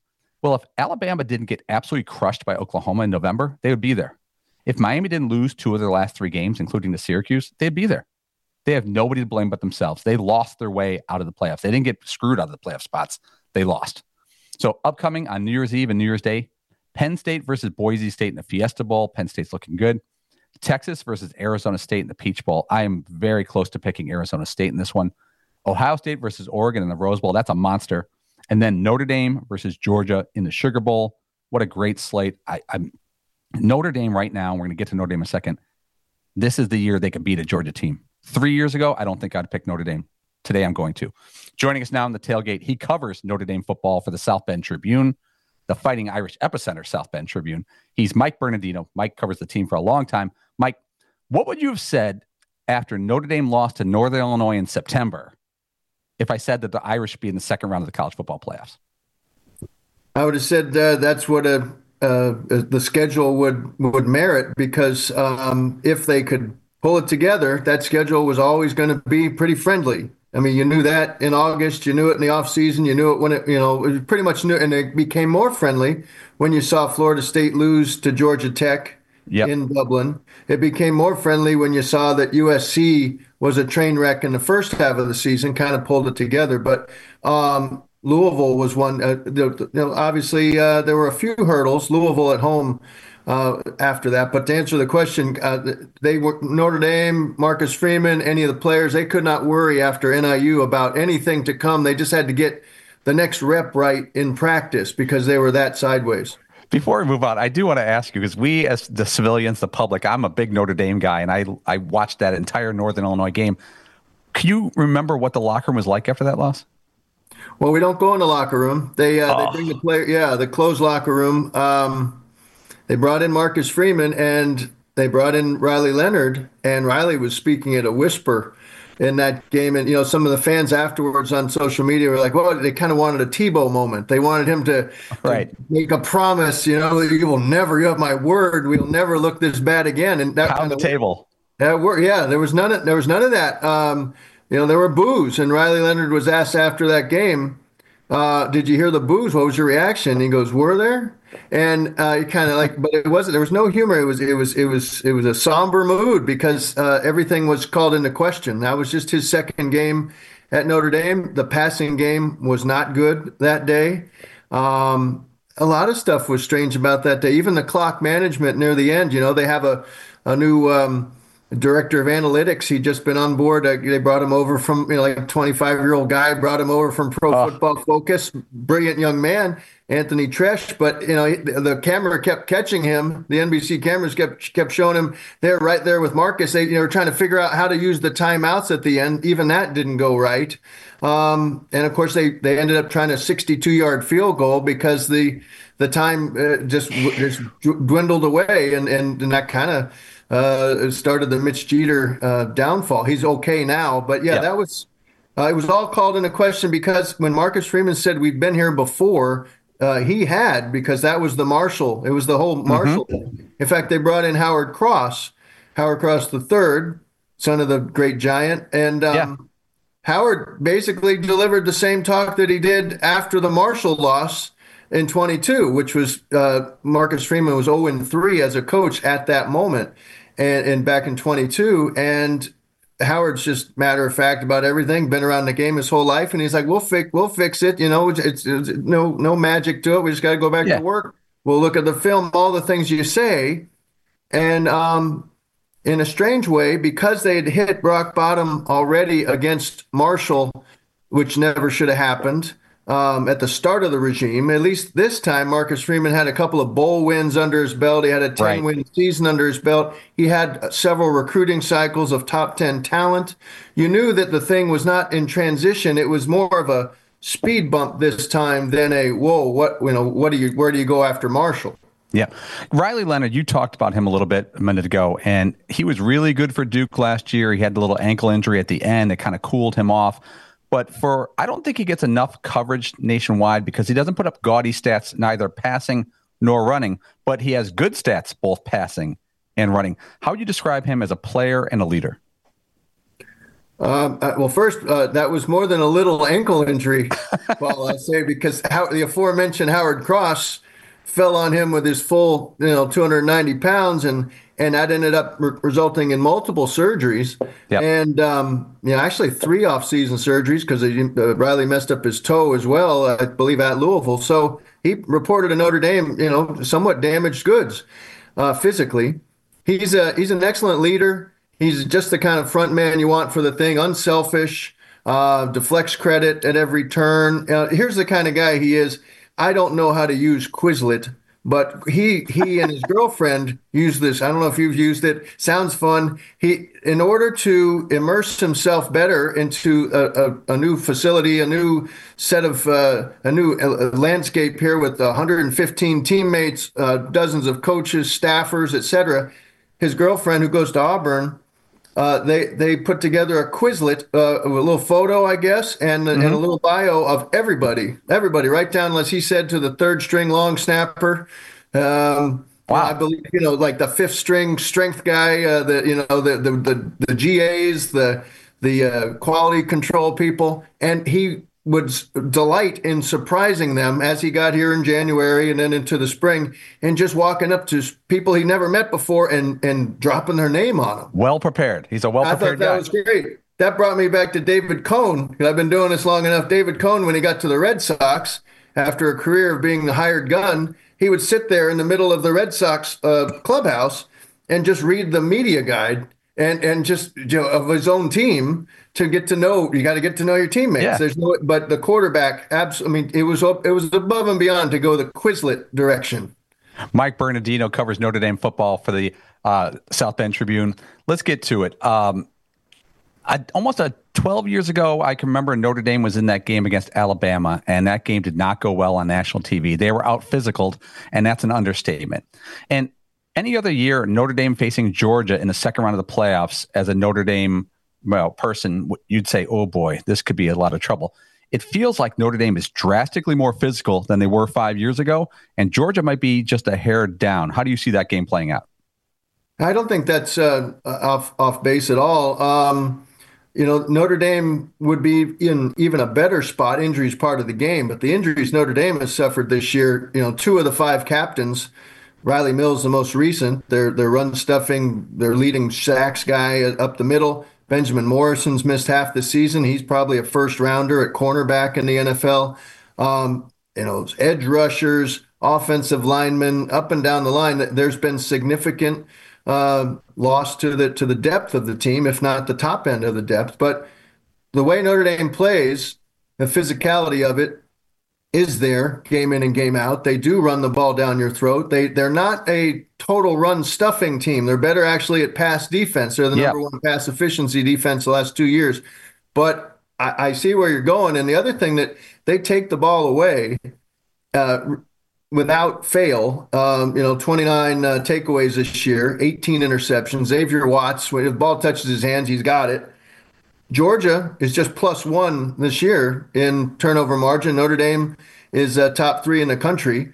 Well, if Alabama didn't get absolutely crushed by Oklahoma in November, they would be there. If Miami didn't lose 2 of their last 3 games, including to Syracuse, they'd be there. They have nobody to blame but themselves. They lost their way out of the playoffs. They didn't get screwed out of the playoff spots. They lost. So upcoming on New Year's Eve and New Year's Day, Penn State versus Boise State in the Fiesta Bowl. Penn State's looking good. Texas versus Arizona State in the Peach Bowl. I am very close to picking Arizona State in this one. Ohio State versus Oregon in the Rose Bowl. That's a monster. And then Notre Dame versus Georgia in the Sugar Bowl. What a great slate. I'm Notre Dame right now. We're going to get to Notre Dame in a second. This is the year they could beat a Georgia team. 3 years ago, I don't think I'd pick Notre Dame. Today, I'm going to. Joining us now in the tailgate, he covers Notre Dame football for the South Bend Tribune, the Fighting Irish epicenter, South Bend Tribune. He's Mike Bernardino. Mike covers the team for a long time. Mike, what would you have said after Notre Dame lost to Northern Illinois in September if I said that the Irish would be in the second round of the college football playoffs? I would have said that's what the schedule would merit, because if they could pull it together, that schedule was always going to be pretty friendly. I mean, you knew that in August, you knew it in the offseason, you knew it when it was pretty much new, and it became more friendly when you saw Florida State lose to Georgia Tech in Dublin. It became more friendly when you saw that USC was a train wreck in the first half of the season, kind of pulled it together. But Louisville was one. Obviously, there were a few hurdles. Louisville at home after that. But to answer the question, they were Notre Dame, Marcus Freeman, any of the players, they could not worry after NIU about anything to come. They just had to get the next rep right in practice because they were that sideways. Before we move on, I do want to ask you, because we as the civilians, the public, I'm a big Notre Dame guy, and I watched that entire Northern Illinois game. Can you remember what the locker room was like after that loss? Well, we don't go in the locker room. They bring the player, the closed locker room. They brought in Marcus Freeman and they brought in Riley Leonard, and Riley was speaking at a whisper in that game. And, some of the fans afterwards on social media were like, well, they kind of wanted a Tebow moment. They wanted him to make a promise, you have my word, we'll never look this bad again. And that pound the table. There was none of that. There were boos, and Riley Leonard was asked after that game, did you hear the boos? What was your reaction? And he goes, were there? And he kind of but it wasn't. There was no humor. It was a somber mood because everything was called into question. That was just his second game at Notre Dame. The passing game was not good that day. A lot of stuff was strange about that day. Even the clock management near the end. They have a new director of analytics. He'd just been on board. They brought him over from, like a 25-year-old guy, brought him over from Pro Football Focus. Brilliant young man, Anthony Tresh. But, the camera kept catching him. The NBC cameras kept showing him there, right there with Marcus. They were trying to figure out how to use the timeouts at the end. Even that didn't go right. And, of course, they ended up trying a 62-yard field goal because the time just dwindled away. And that kind of started the Mitch Jeter downfall. He's okay now, but that was it was all called into question because when Marcus Freeman said we'd been here before, he had, because that was the Marshall. It was the whole Marshall thing. In fact, they brought in Howard Cross III, son of the great Giant, and Howard basically delivered the same talk that he did after the Marshall loss in 22, which was Marcus Freeman was 0-3 as a coach at that moment, and back in 22. And Howard's just matter of fact about everything, been around the game his whole life, and he's like, we'll fix it. It's no magic to it. We just got to go back to work. We'll look at the film, all the things you say, and in a strange way, because they had hit rock bottom already against Marshall, which never should have happened. At the start of the regime, at least this time, Marcus Freeman had a couple of bowl wins under his belt. He had a 10-win season under his belt. He had several recruiting cycles of top 10 talent. You knew that the thing was not in transition. It was more of a speed bump this time than a, whoa, where do you go after Marshall? Yeah. Riley Leonard, you talked about him a little bit a minute ago, and he was really good for Duke last year. He had the little ankle injury at the end that kind of cooled him off. But I don't think he gets enough coverage nationwide because he doesn't put up gaudy stats, neither passing nor running, but he has good stats, both passing and running. How would you describe him as a player and a leader? Well, first, that was more than a little ankle injury, Paul, I say, because the aforementioned Howard Cross fell on him with his full, 290 pounds, and that ended up resulting in multiple surgeries. Yep. And, actually 3 off-season surgeries because Riley messed up his toe as well, I believe, at Louisville. So he reported to Notre Dame, somewhat damaged goods physically. He's an excellent leader. He's just the kind of front man you want for the thing, unselfish, deflects credit at every turn. Here's the kind of guy he is. I don't know how to use Quizlet, but he and his girlfriend use this. I don't know if you've used it. Sounds fun. In order to immerse himself better into a new facility, a new set of a new landscape here with 115 teammates, dozens of coaches, staffers, etc. His girlfriend, who goes to Auburn, they put together a Quizlet, a little photo, I guess, and a little bio of everybody, right down, as he said, to the third string long snapper. Wow. I believe, like the fifth string strength guy, the GAs, the quality control people, and he would delight in surprising them as he got here in January and then into the spring, and just walking up to people he never met before and dropping their name on them. Well prepared. He's a well-prepared guy. That was great. That brought me back to David Cohn. I've been doing this long enough. David Cohn, when he got to the Red Sox, after a career of being the hired gun, he would sit there in the middle of the Red Sox clubhouse and just read the media guide and just of his own team to get to know. You got to get to know your teammates. Yeah. But the quarterback, it was above and beyond to go the Quizlet direction. Mike Bernardino covers Notre Dame football for the South Bend Tribune. Let's get to it. Almost 12 years ago, I can remember Notre Dame was in that game against Alabama, and that game did not go well on national TV. They were out-physicaled, and that's an understatement. And any other year, Notre Dame facing Georgia in the second round of the playoffs, as a Notre Dame person, you'd say, oh boy, this could be a lot of trouble. It feels like Notre Dame is drastically more physical than they were 5 years ago, and Georgia might be just a hair down. How do you see that game playing out? I don't think that's off base at all. Notre Dame would be in even a better spot. Injuries part of the game, but the injuries Notre Dame has suffered this year, 2 of the 5 captains, Riley Mills, the most recent, their run stuffing, their leading sacks guy up the middle. Benjamin Morrison's missed half the season. He's probably a first rounder at cornerback in the NFL. Edge rushers, offensive linemen, up and down the line. There's been significant loss to the depth of the team, if not the top end of the depth. But the way Notre Dame plays, the physicality of it is there game in and game out. They do run the ball down your throat. They're not a total run stuffing team. They're better actually at pass defense. They're the number 1 pass efficiency defense the last 2 years. But I see where you're going. And the other thing, that they take the ball away without fail. 29 takeaways this year, 18 interceptions. Xavier Watts, when the ball touches his hands, he's got it. Georgia is just +1 this year in turnover margin. Notre Dame is top 3 in the country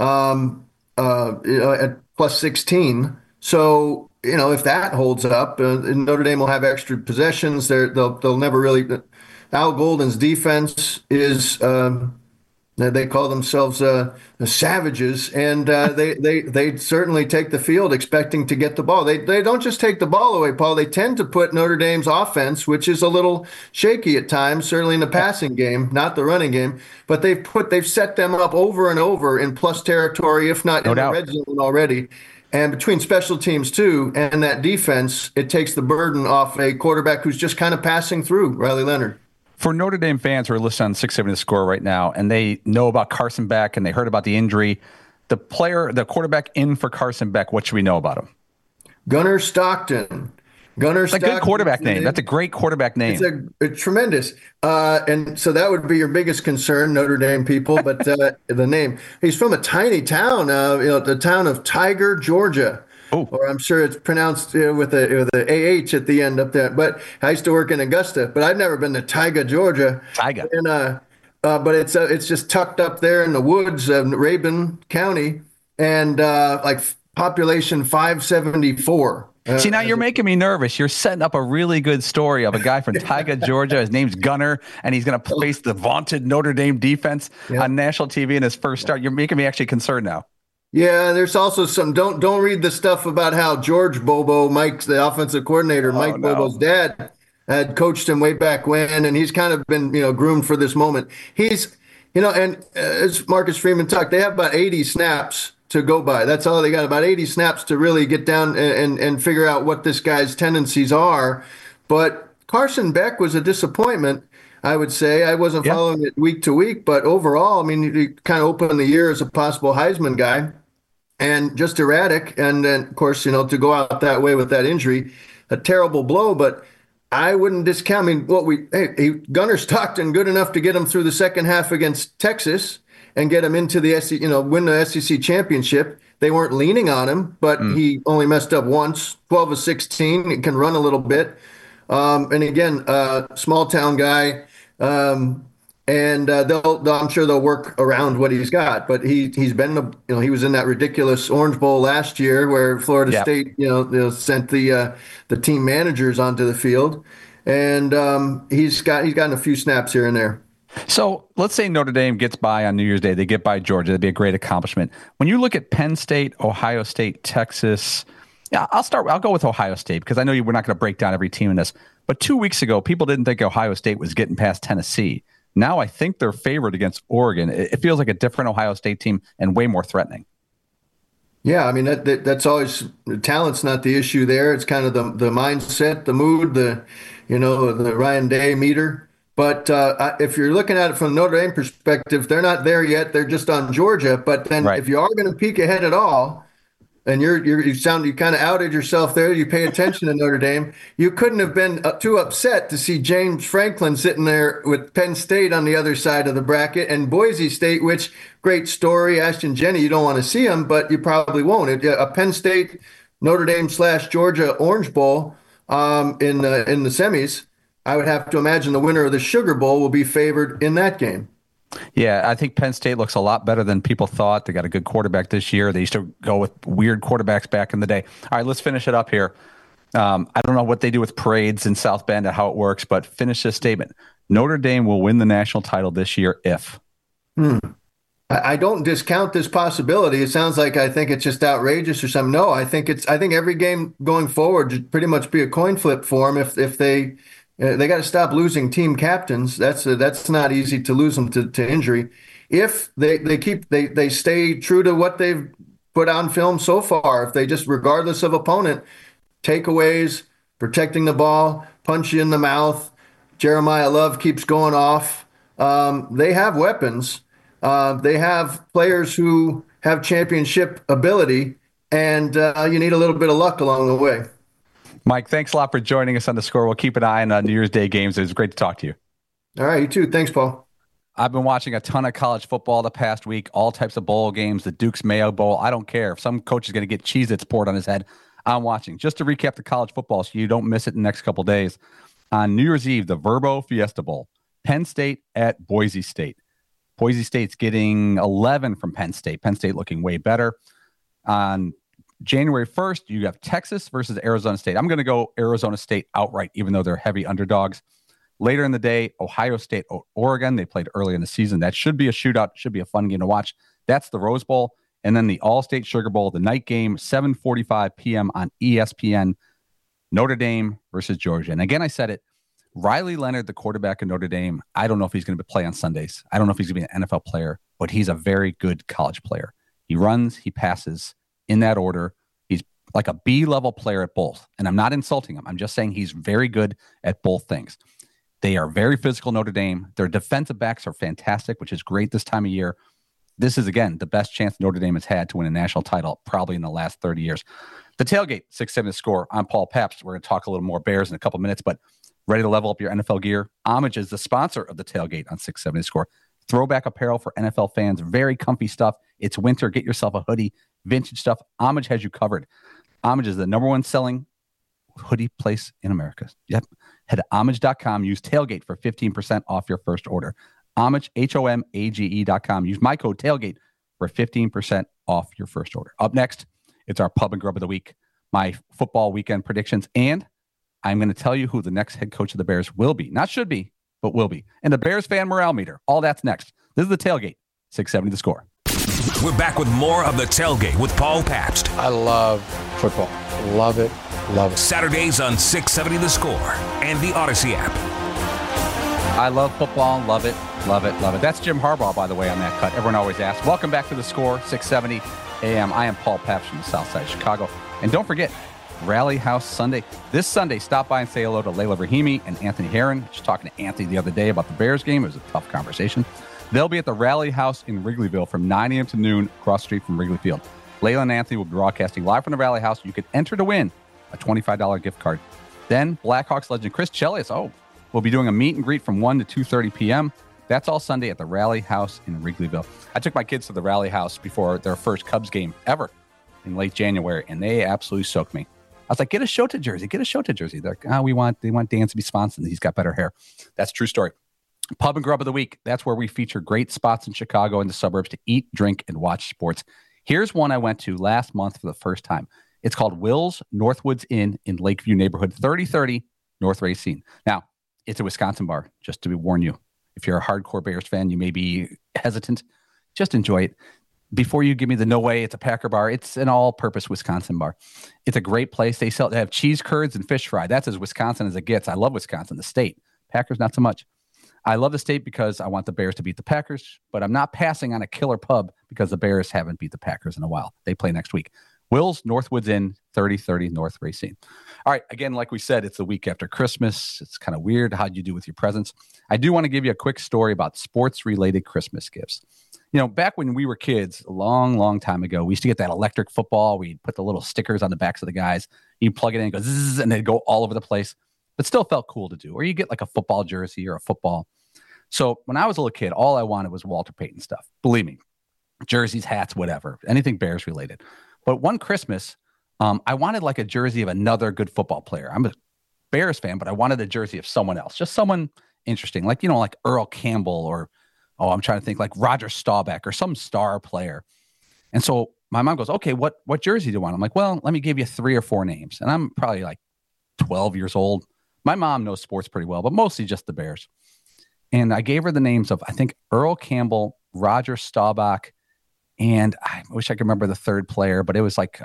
at +16. So, if that holds up, Notre Dame will have extra possessions. They'll never really. Al Golden's defense is. They call themselves the savages, and they certainly take the field expecting to get the ball. They don't just take the ball away, Paul. They tend to put Notre Dame's offense, which is a little shaky at times, certainly in the passing game, not the running game, but they've set them up over and over in plus territory, if not in the red zone already. And between special teams too and that defense, it takes the burden off a quarterback who's just kind of passing through, Riley Leonard. For Notre Dame fans who are listening on 670 The Score right now, and they know about Carson Beck and they heard about the injury, the quarterback in for Carson Beck, what should we know about him? Gunnar Stockton. That's a good quarterback name. That's a great quarterback name. It's tremendous. And so that would be your biggest concern, Notre Dame people, but the name. He's from a tiny town, the town of Tiger, Georgia. Oh. Or I'm sure it's pronounced with a AH at the end up there. But I used to work in Augusta, but I've never been to Tiger, Georgia. Tiger. And, but it's just tucked up there in the woods of Rabun County, and like population 574. See, now you're making me nervous. You're setting up a really good story of a guy from Taiga, Georgia. His name's Gunner, and he's going to face the vaunted Notre Dame defense on national TV in his first start. You're making me actually concerned now. Yeah, there's also some don't read the stuff about how George Bobo, Mike's the offensive coordinator, Mike Bobo's dad, had coached him way back when, and he's kind of been groomed for this moment. He's and as Marcus Freeman talked, they have about 80 snaps to go by. That's all they got, about 80 snaps to really get down and figure out what this guy's tendencies are. But Carson Beck was a disappointment, I would say. I wasn't following it week to week, but overall, I mean, he kind of opened the year as a possible Heisman guy and just erratic. And then, of course, to go out that way with that injury, a terrible blow, but I wouldn't discount. I mean, Gunner Stockton good enough to get him through the second half against Texas and get him into the SEC, win the SEC championship. They weren't leaning on him, but he only messed up once, 12 of 16. He can run a little bit. And again, small town guy. And I'm sure they'll work around what he's got. But he's been, he was in that ridiculous Orange Bowl last year where Florida State, sent the team managers onto the field. And he's gotten a few snaps here and there. So let's say Notre Dame gets by on New Year's Day. They get by Georgia. That'd be a great accomplishment. When you look at Penn State, Ohio State, Texas, I'll go with Ohio State because I know we're not going to break down every team in this. But 2 weeks ago, people didn't think Ohio State was getting past Tennessee. Now I think they're favored against Oregon. It feels like a different Ohio State team and way more threatening. Yeah, I mean, that's always – talent's not the issue there. It's kind of the mindset, the mood, the Ryan Day meter. But if you're looking at it from Notre Dame perspective, they're not there yet. They're just on Georgia. But then if you are going to peek ahead at all, and you kind of outed yourself there, you pay attention to Notre Dame, you couldn't have been too upset to see James Franklin sitting there with Penn State on the other side of the bracket and Boise State, which, great story. Ashton Jenney, you don't want to see him, but you probably won't. A Penn State, Notre Dame / Georgia Orange Bowl in the semis. I would have to imagine the winner of the Sugar Bowl will be favored in that game. Yeah, I think Penn State looks a lot better than people thought. They got a good quarterback this year. They used to go with weird quarterbacks back in the day. All right, let's finish it up here. I don't know what they do with parades in South Bend and how it works, but finish this statement. Notre Dame will win the national title this year if. I don't discount this possibility. It sounds like I think it's just outrageous or something. No, I think every game going forward should pretty much be a coin flip for them if they. They got to stop losing team captains. That's not easy to lose them to injury. If they stay true to what they've put on film so far, if they just, regardless of opponent, takeaways, protecting the ball, punch you in the mouth, Jeremiah Love keeps going off. They have weapons. They have players who have championship ability, and you need a little bit of luck along the way. Mike, thanks a lot for joining us on The Score. We'll keep an eye on New Year's Day games. It was great to talk to you. All right, you too. Thanks, Paul. I've been watching a ton of college football the past week, all types of bowl games, the Duke's Mayo Bowl. I don't care. If some coach is going to get Cheez-Its poured on his head, I'm watching. Just to recap the college football so you don't miss it in the next couple of days. On New Year's Eve, the Verbo Fiesta Bowl, Penn State at Boise State. Boise State's getting 11 from Penn State. Penn State looking way better. On January 1st, you have Texas versus Arizona State. I'm going to go Arizona State outright, even though they're heavy underdogs. Later in the day, Ohio State, Oregon. They played early in the season. That should be a shootout. Should be a fun game to watch. That's the Rose Bowl. And then the All-State Sugar Bowl, the night game, 7:45 p.m. on ESPN. Notre Dame versus Georgia. And again, I said it. Riley Leonard, the quarterback of Notre Dame, I don't know if he's going to play on Sundays. I don't know if he's going to be an NFL player, but he's a very good college player. He runs, he passes. In that order, he's like a B-level player at both. And I'm not insulting him. I'm just saying he's very good at both things. They are very physical, Notre Dame. Their defensive backs are fantastic, which is great this time of year. This is, again, the best chance Notre Dame has had to win a national title probably in the last 30 years. The Tailgate, 6-7 The Score. I'm Paul Pabst. We're going to talk a little more Bears in a couple minutes, but ready to level up your NFL gear? Homage is the sponsor of the Tailgate on 6-7 The Score. Throwback apparel for NFL fans. Very comfy stuff. It's winter. Get yourself a hoodie. Vintage stuff. Homage has you covered. Homage is the number one selling hoodie place in America. Yep. Head to homage.com. Use Tailgate for 15% off your first order. Homage, HOMAGE.com. Use my code Tailgate for 15% off your first order. Up next, it's our Pub and Grub of the Week. my football weekend predictions, and I'm going to tell you who the next head coach of the Bears will be. Not should be, but will be. And the Bears fan morale meter. All that's next. This is the Tailgate, 670 The Score. We're back with more of the Tailgate with Paul Pabst. I love football. Love it. Love it. Saturdays on 670 The Score and the Odyssey app. I love football. Love it. Love it. Love it. That's Jim Harbaugh, by the way, on that cut. Everyone always asks. Welcome back to The Score, 670 AM. I am Paul Pabst from the South Side of Chicago. And don't forget, Rally House Sunday. This Sunday, stop by and say hello to Layla Rahimi and Anthony Herron. I was talking to Anthony the other day about the Bears game. It was a tough conversation. They'll be at the Rally House in Wrigleyville from 9 a.m. to noon across the street from Wrigley Field. Layla and Anthony will be broadcasting live from the Rally House. You could enter to win a $25 gift card. Then Blackhawks legend Chris Chelios, will be doing a meet and greet from 1 to 2:30 p.m. That's all Sunday at the Rally House in Wrigleyville. I took my kids to the Rally House before their first Cubs game ever in late January, and they absolutely soaked me. I was like, get a Shota jersey. Get a Shota jersey. They're like, they want Dan to be sponsored. He's got better hair. That's a true story. Pub and Grub of the Week. That's where we feature great spots in Chicago and the suburbs to eat, drink, and watch sports. Here's one I went to last month for the first time. It's called Will's Northwoods Inn in Lakeview neighborhood, 3030 North Racine. Now, it's a Wisconsin bar, just to warn you. If you're a hardcore Bears fan, you may be hesitant. Just enjoy it. Before you give me the no way, it's a Packer bar. It's an all-purpose Wisconsin bar. It's a great place. They have cheese curds and fish fry. That's as Wisconsin as it gets. I love Wisconsin, the state. Packers, not so much. I love the state because I want the Bears to beat the Packers, but I'm not passing on a killer pub because the Bears haven't beat the Packers in a while. They play next week. Will's Northwoods Inn, 3030 North Racine. All right, again, like we said, it's the week after Christmas. It's kind of weird. How do you do with your presents? I do want to give you a quick story about sports-related Christmas gifts. You know, back when we were kids, a long, long time ago, we used to get that electric football. We'd put the little stickers on the backs of the guys. You plug it in and go zzz, and they'd go all over the place. But still felt cool to do. Or you get like a football jersey or a football. So when I was a little kid, all I wanted was Walter Payton stuff. Believe me, jerseys, hats, whatever, anything Bears related. But one Christmas, I wanted like a jersey of another good football player. I'm a Bears fan, but I wanted a jersey of someone else, just someone interesting, like, you know, like Earl Campbell or, I'm trying to think like Roger Staubach or some star player. And so my mom goes, okay, what jersey do you want? I'm like, well, let me give you 3 or 4 names. And I'm probably like 12 years old. My mom knows sports pretty well, but mostly just the Bears. And I gave her the names of, I think, Earl Campbell, Roger Staubach, and I wish I could remember the third player, but it was like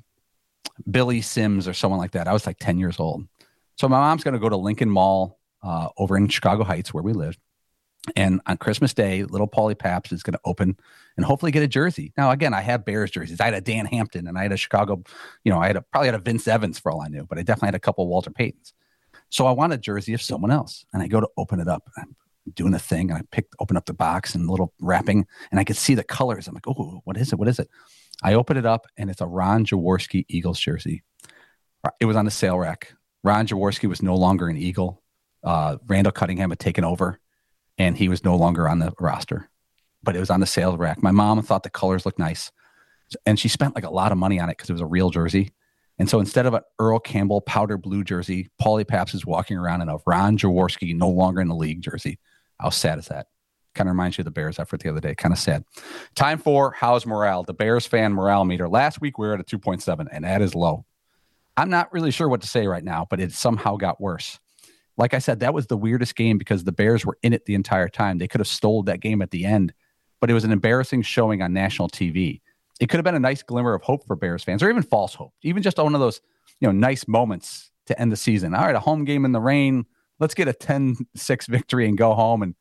Billy Sims or someone like that. I was like 10 years old. So my mom's going to go to Lincoln Mall over in Chicago Heights where we live. And on Christmas Day, little Paulie Pabst is going to open and hopefully get a jersey. Now, again, I have Bears jerseys. I had a Dan Hampton and I had a Chicago, I probably had a Vince Evans for all I knew, but I definitely had a couple of Walter Paytons. So I want a jersey of someone else. And I go to open it up. I'm doing a thing. And I open up the box and a little wrapping and I could see the colors. I'm like, oh, what is it? What is it? I open it up and it's a Ron Jaworski Eagles jersey. It was on the sale rack. Ron Jaworski was no longer an Eagle. Randall Cunningham had taken over and he was no longer on the roster, but it was on the sales rack. My mom thought the colors looked nice and she spent like a lot of money on it because it was a real jersey. And so instead of an Earl Campbell powder blue jersey, Paulie Pabst is walking around in a Ron Jaworski, no longer in the league jersey. How sad is that? Kind of reminds you of the Bears effort the other day. Kind of sad. Time for How's Morale, the Bears fan morale meter. Last week we were at a 2.7, and that is low. I'm not really sure what to say right now, but it somehow got worse. Like I said, that was the weirdest game because the Bears were in it the entire time. They could have stole that game at the end, but it was an embarrassing showing on national TV. It could have been a nice glimmer of hope for Bears fans, or even false hope, even just one of those, nice moments to end the season. All right, a home game in the rain. Let's get a 10-6 victory and go home and,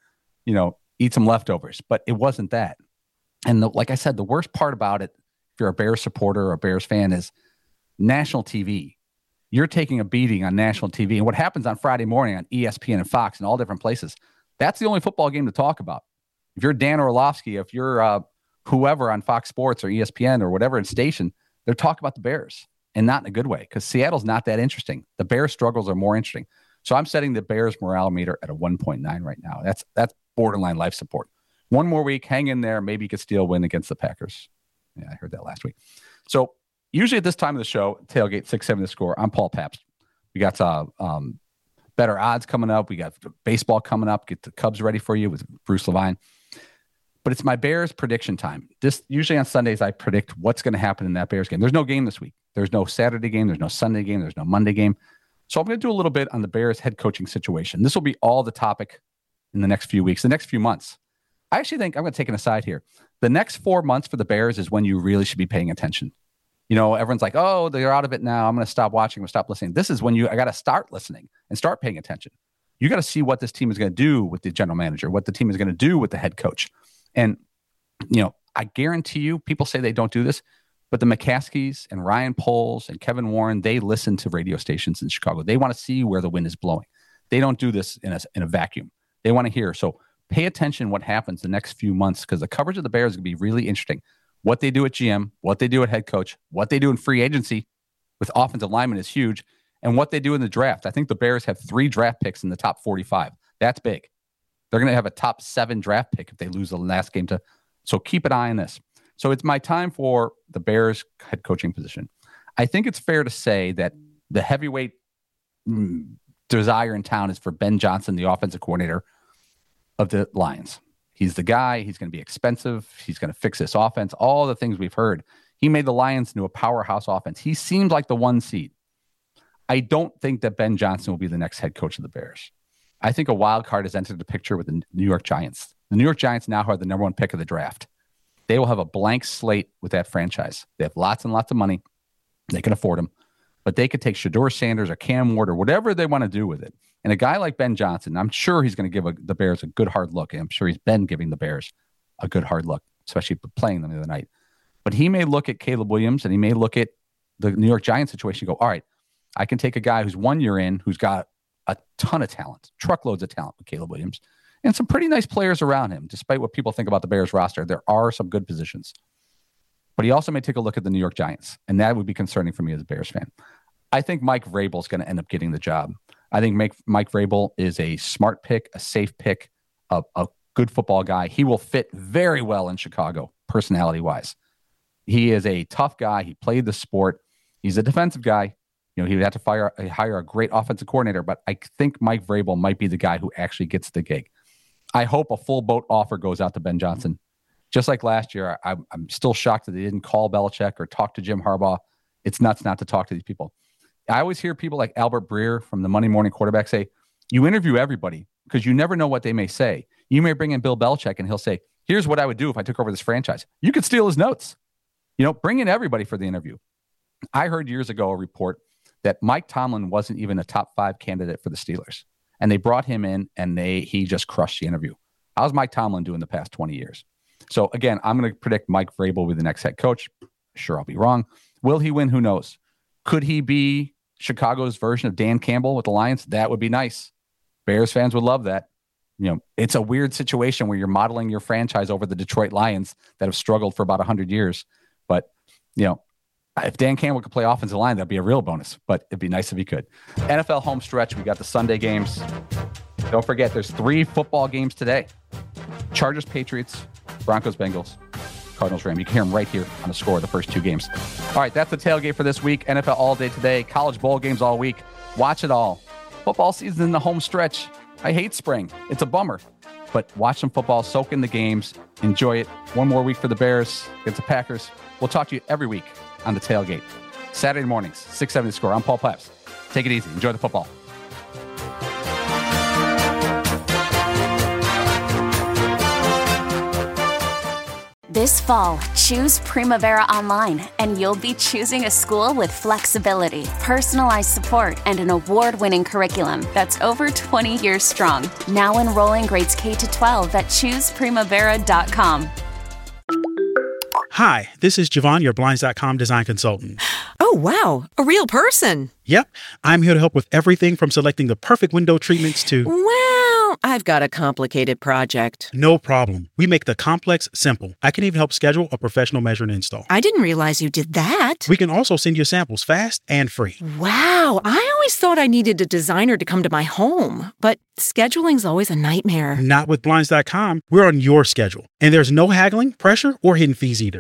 eat some leftovers. But it wasn't that. And like I said, the worst part about it, if you're a Bears supporter or a Bears fan, is national TV. You're taking a beating on national TV. And what happens on Friday morning on ESPN and Fox and all different places, that's the only football game to talk about. If you're Dan Orlovsky, if you're whoever on Fox Sports or ESPN or whatever station, they're talking about the Bears and not in a good way because Seattle's not that interesting. The Bears' struggles are more interesting. So I'm setting the Bears morale meter at a 1.9 right now. That's borderline life support. One more week, hang in there. Maybe you could still win against the Packers. Yeah, I heard that last week. So usually at this time of the show, Tailgate 670 The Score, I'm Paul Pabst. We got better odds coming up. We got baseball coming up. Get the Cubs ready for you with Bruce Levine. But it's my Bears prediction time. Usually on Sundays, I predict what's going to happen in that Bears game. There's no game this week. There's no Saturday game. There's no Sunday game. There's no Monday game. So I'm going to do a little bit on the Bears head coaching situation. This will be all the topic in the next few weeks, the next few months. I actually think I'm going to take an aside here. The next 4 months for the Bears is when you really should be paying attention. Everyone's like, oh, they're out of it now. I'm going to stop watching. I'm going to stop listening. This is when I got to start listening and start paying attention. You got to see what this team is going to do with the general manager, what the team is going to do with the head coach. And, I guarantee you, people say they don't do this, but the McCaskies and Ryan Poles and Kevin Warren, they listen to radio stations in Chicago. They want to see where the wind is blowing. They don't do this in a vacuum. They want to hear. So pay attention what happens the next few months, because the coverage of the Bears is going to be really interesting. What they do at GM, what they do at head coach, what they do in free agency with offensive linemen is huge, and what they do in the draft. I think the Bears have 3 draft picks in the top 45. That's big. They're going to have a top 7 draft pick if they lose the last game so keep an eye on this. So it's my time for the Bears head coaching position. I think it's fair to say that the heavyweight desire in town is for Ben Johnson, the offensive coordinator of the Lions. He's the guy. He's going to be expensive. He's going to fix this offense. All the things we've heard. He made the Lions into a powerhouse offense. He seemed like the 1 seed. I don't think that Ben Johnson will be the next head coach of the Bears. I think a wild card has entered the picture with the New York Giants. The New York Giants now have the number 1 pick of the draft. They will have a blank slate with that franchise. They have lots and lots of money. They can afford them. But they could take Shedeur Sanders or Cam Ward or whatever they want to do with it. And a guy like Ben Johnson, I'm sure he's going to give the Bears a good hard look. And I'm sure he's been giving the Bears a good hard look, especially playing them the other night. But he may look at Caleb Williams and he may look at the New York Giants situation and go, all right, I can take a guy who's 1 year in, who's got a ton of talent, truckloads of talent with Caleb Williams, and some pretty nice players around him. Despite what people think about the Bears roster, there are some good positions. But he also may take a look at the New York Giants, and that would be concerning for me as a Bears fan. I think Mike Vrabel is going to end up getting the job. I think Mike Vrabel is a smart pick, a safe pick, a good football guy. He will fit very well in Chicago, personality-wise. He is a tough guy. He played the sport. He's a defensive guy. He would have to hire a great offensive coordinator, but I think Mike Vrabel might be the guy who actually gets the gig. I hope a full boat offer goes out to Ben Johnson. Just like last year, I'm still shocked that they didn't call Belichick or talk to Jim Harbaugh. It's nuts not to talk to these people. I always hear people like Albert Breer from the Monday Morning Quarterback say, you interview everybody because you never know what they may say. You may bring in Bill Belichick and he'll say, here's what I would do if I took over this franchise. You could steal his notes. Bring in everybody for the interview. I heard years ago a report that Mike Tomlin wasn't even a top 5 candidate for the Steelers. And they brought him in and he just crushed the interview. How's Mike Tomlin doing the past 20 years? So again, I'm going to predict Mike Vrabel will be the next head coach. Sure, I'll be wrong. Will he win? Who knows? Could he be Chicago's version of Dan Campbell with the Lions? That would be nice. Bears fans would love that. It's a weird situation where you're modeling your franchise over the Detroit Lions that have struggled for about 100 years. But, if Dan Campbell could play offensive line, that'd be a real bonus, but it'd be nice if he could. NFL home stretch. We got the Sunday games. Don't forget, there's 3 football games today. Chargers, Patriots, Broncos, Bengals, Cardinals, Rams. You can hear them right here on the Score, the first 2 games. All right, that's the tailgate for this week. NFL all day today. College bowl games all week. Watch it all. Football season in the home stretch. I hate spring. It's a bummer. But watch some football, soak in the games, enjoy it. One more week for the Bears against the Packers. We'll talk to you every week on the tailgate. Saturday mornings, 6-7 The Score. I'm Paul Pabst. Take it easy. Enjoy the football. This fall, choose Primavera Online, and you'll be choosing a school with flexibility, personalized support, and an award-winning curriculum that's over 20 years strong. Now enrolling grades K-12 at chooseprimavera.com. Hi, this is Javon, your Blinds.com design consultant. Oh, wow. A real person. Yep. I'm here to help with everything from selecting the perfect window treatments to... Well, I've got a complicated project. No problem. We make the complex simple. I can even help schedule a professional measure and install. I didn't realize you did that. We can also send you samples fast and free. Wow. I always thought I needed a designer to come to my home, but scheduling's always a nightmare. Not with Blinds.com. We're on your schedule. And there's no haggling, pressure, or hidden fees either.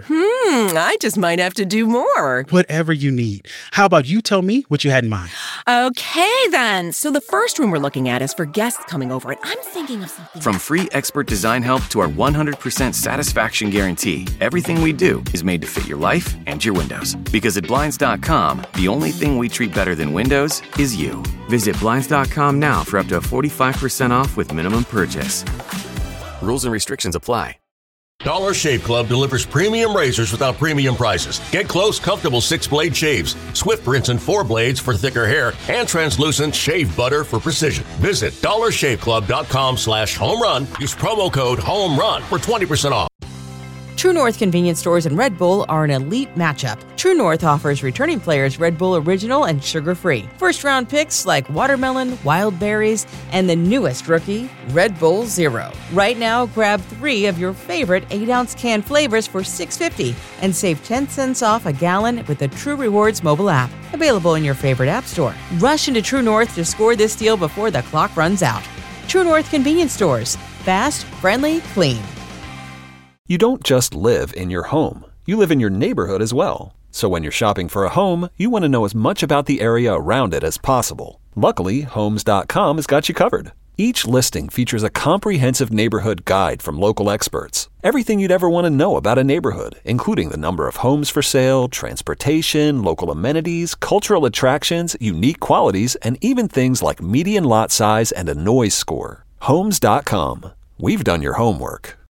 I just might have to do more. Whatever you need. How about you tell me what you had in mind? Okay, then. So the first room we're looking at is for guests coming over, and I'm thinking of something. From free expert design help to our 100% satisfaction guarantee, everything we do is made to fit your life and your windows. Because at Blinds.com, the only thing we treat better than windows is you. Visit Blinds.com now for up to 45% off with minimum purchase. Rules and restrictions apply. Dollar Shave Club delivers premium razors without premium prices. Get close, comfortable 6-blade shaves, swift rinse and 4 blades for thicker hair, and translucent shave butter for precision. Visit dollarshaveclub.com/homerun. Use promo code HOMERUN for 20% off. True North Convenience Stores and Red Bull are an elite matchup. True North offers returning players Red Bull Original and sugar-free. First-round picks like watermelon, wild berries, and the newest rookie, Red Bull Zero. Right now, grab 3 of your favorite 8-ounce can flavors for $6.50 and save 10 cents off a gallon with the True Rewards mobile app. Available in your favorite app store. Rush into True North to score this deal before the clock runs out. True North Convenience Stores. Fast, friendly, clean. You don't just live in your home. You live in your neighborhood as well. So when you're shopping for a home, you want to know as much about the area around it as possible. Luckily, Homes.com has got you covered. Each listing features a comprehensive neighborhood guide from local experts. Everything you'd ever want to know about a neighborhood, including the number of homes for sale, transportation, local amenities, cultural attractions, unique qualities, and even things like median lot size and a noise score. Homes.com. We've done your homework.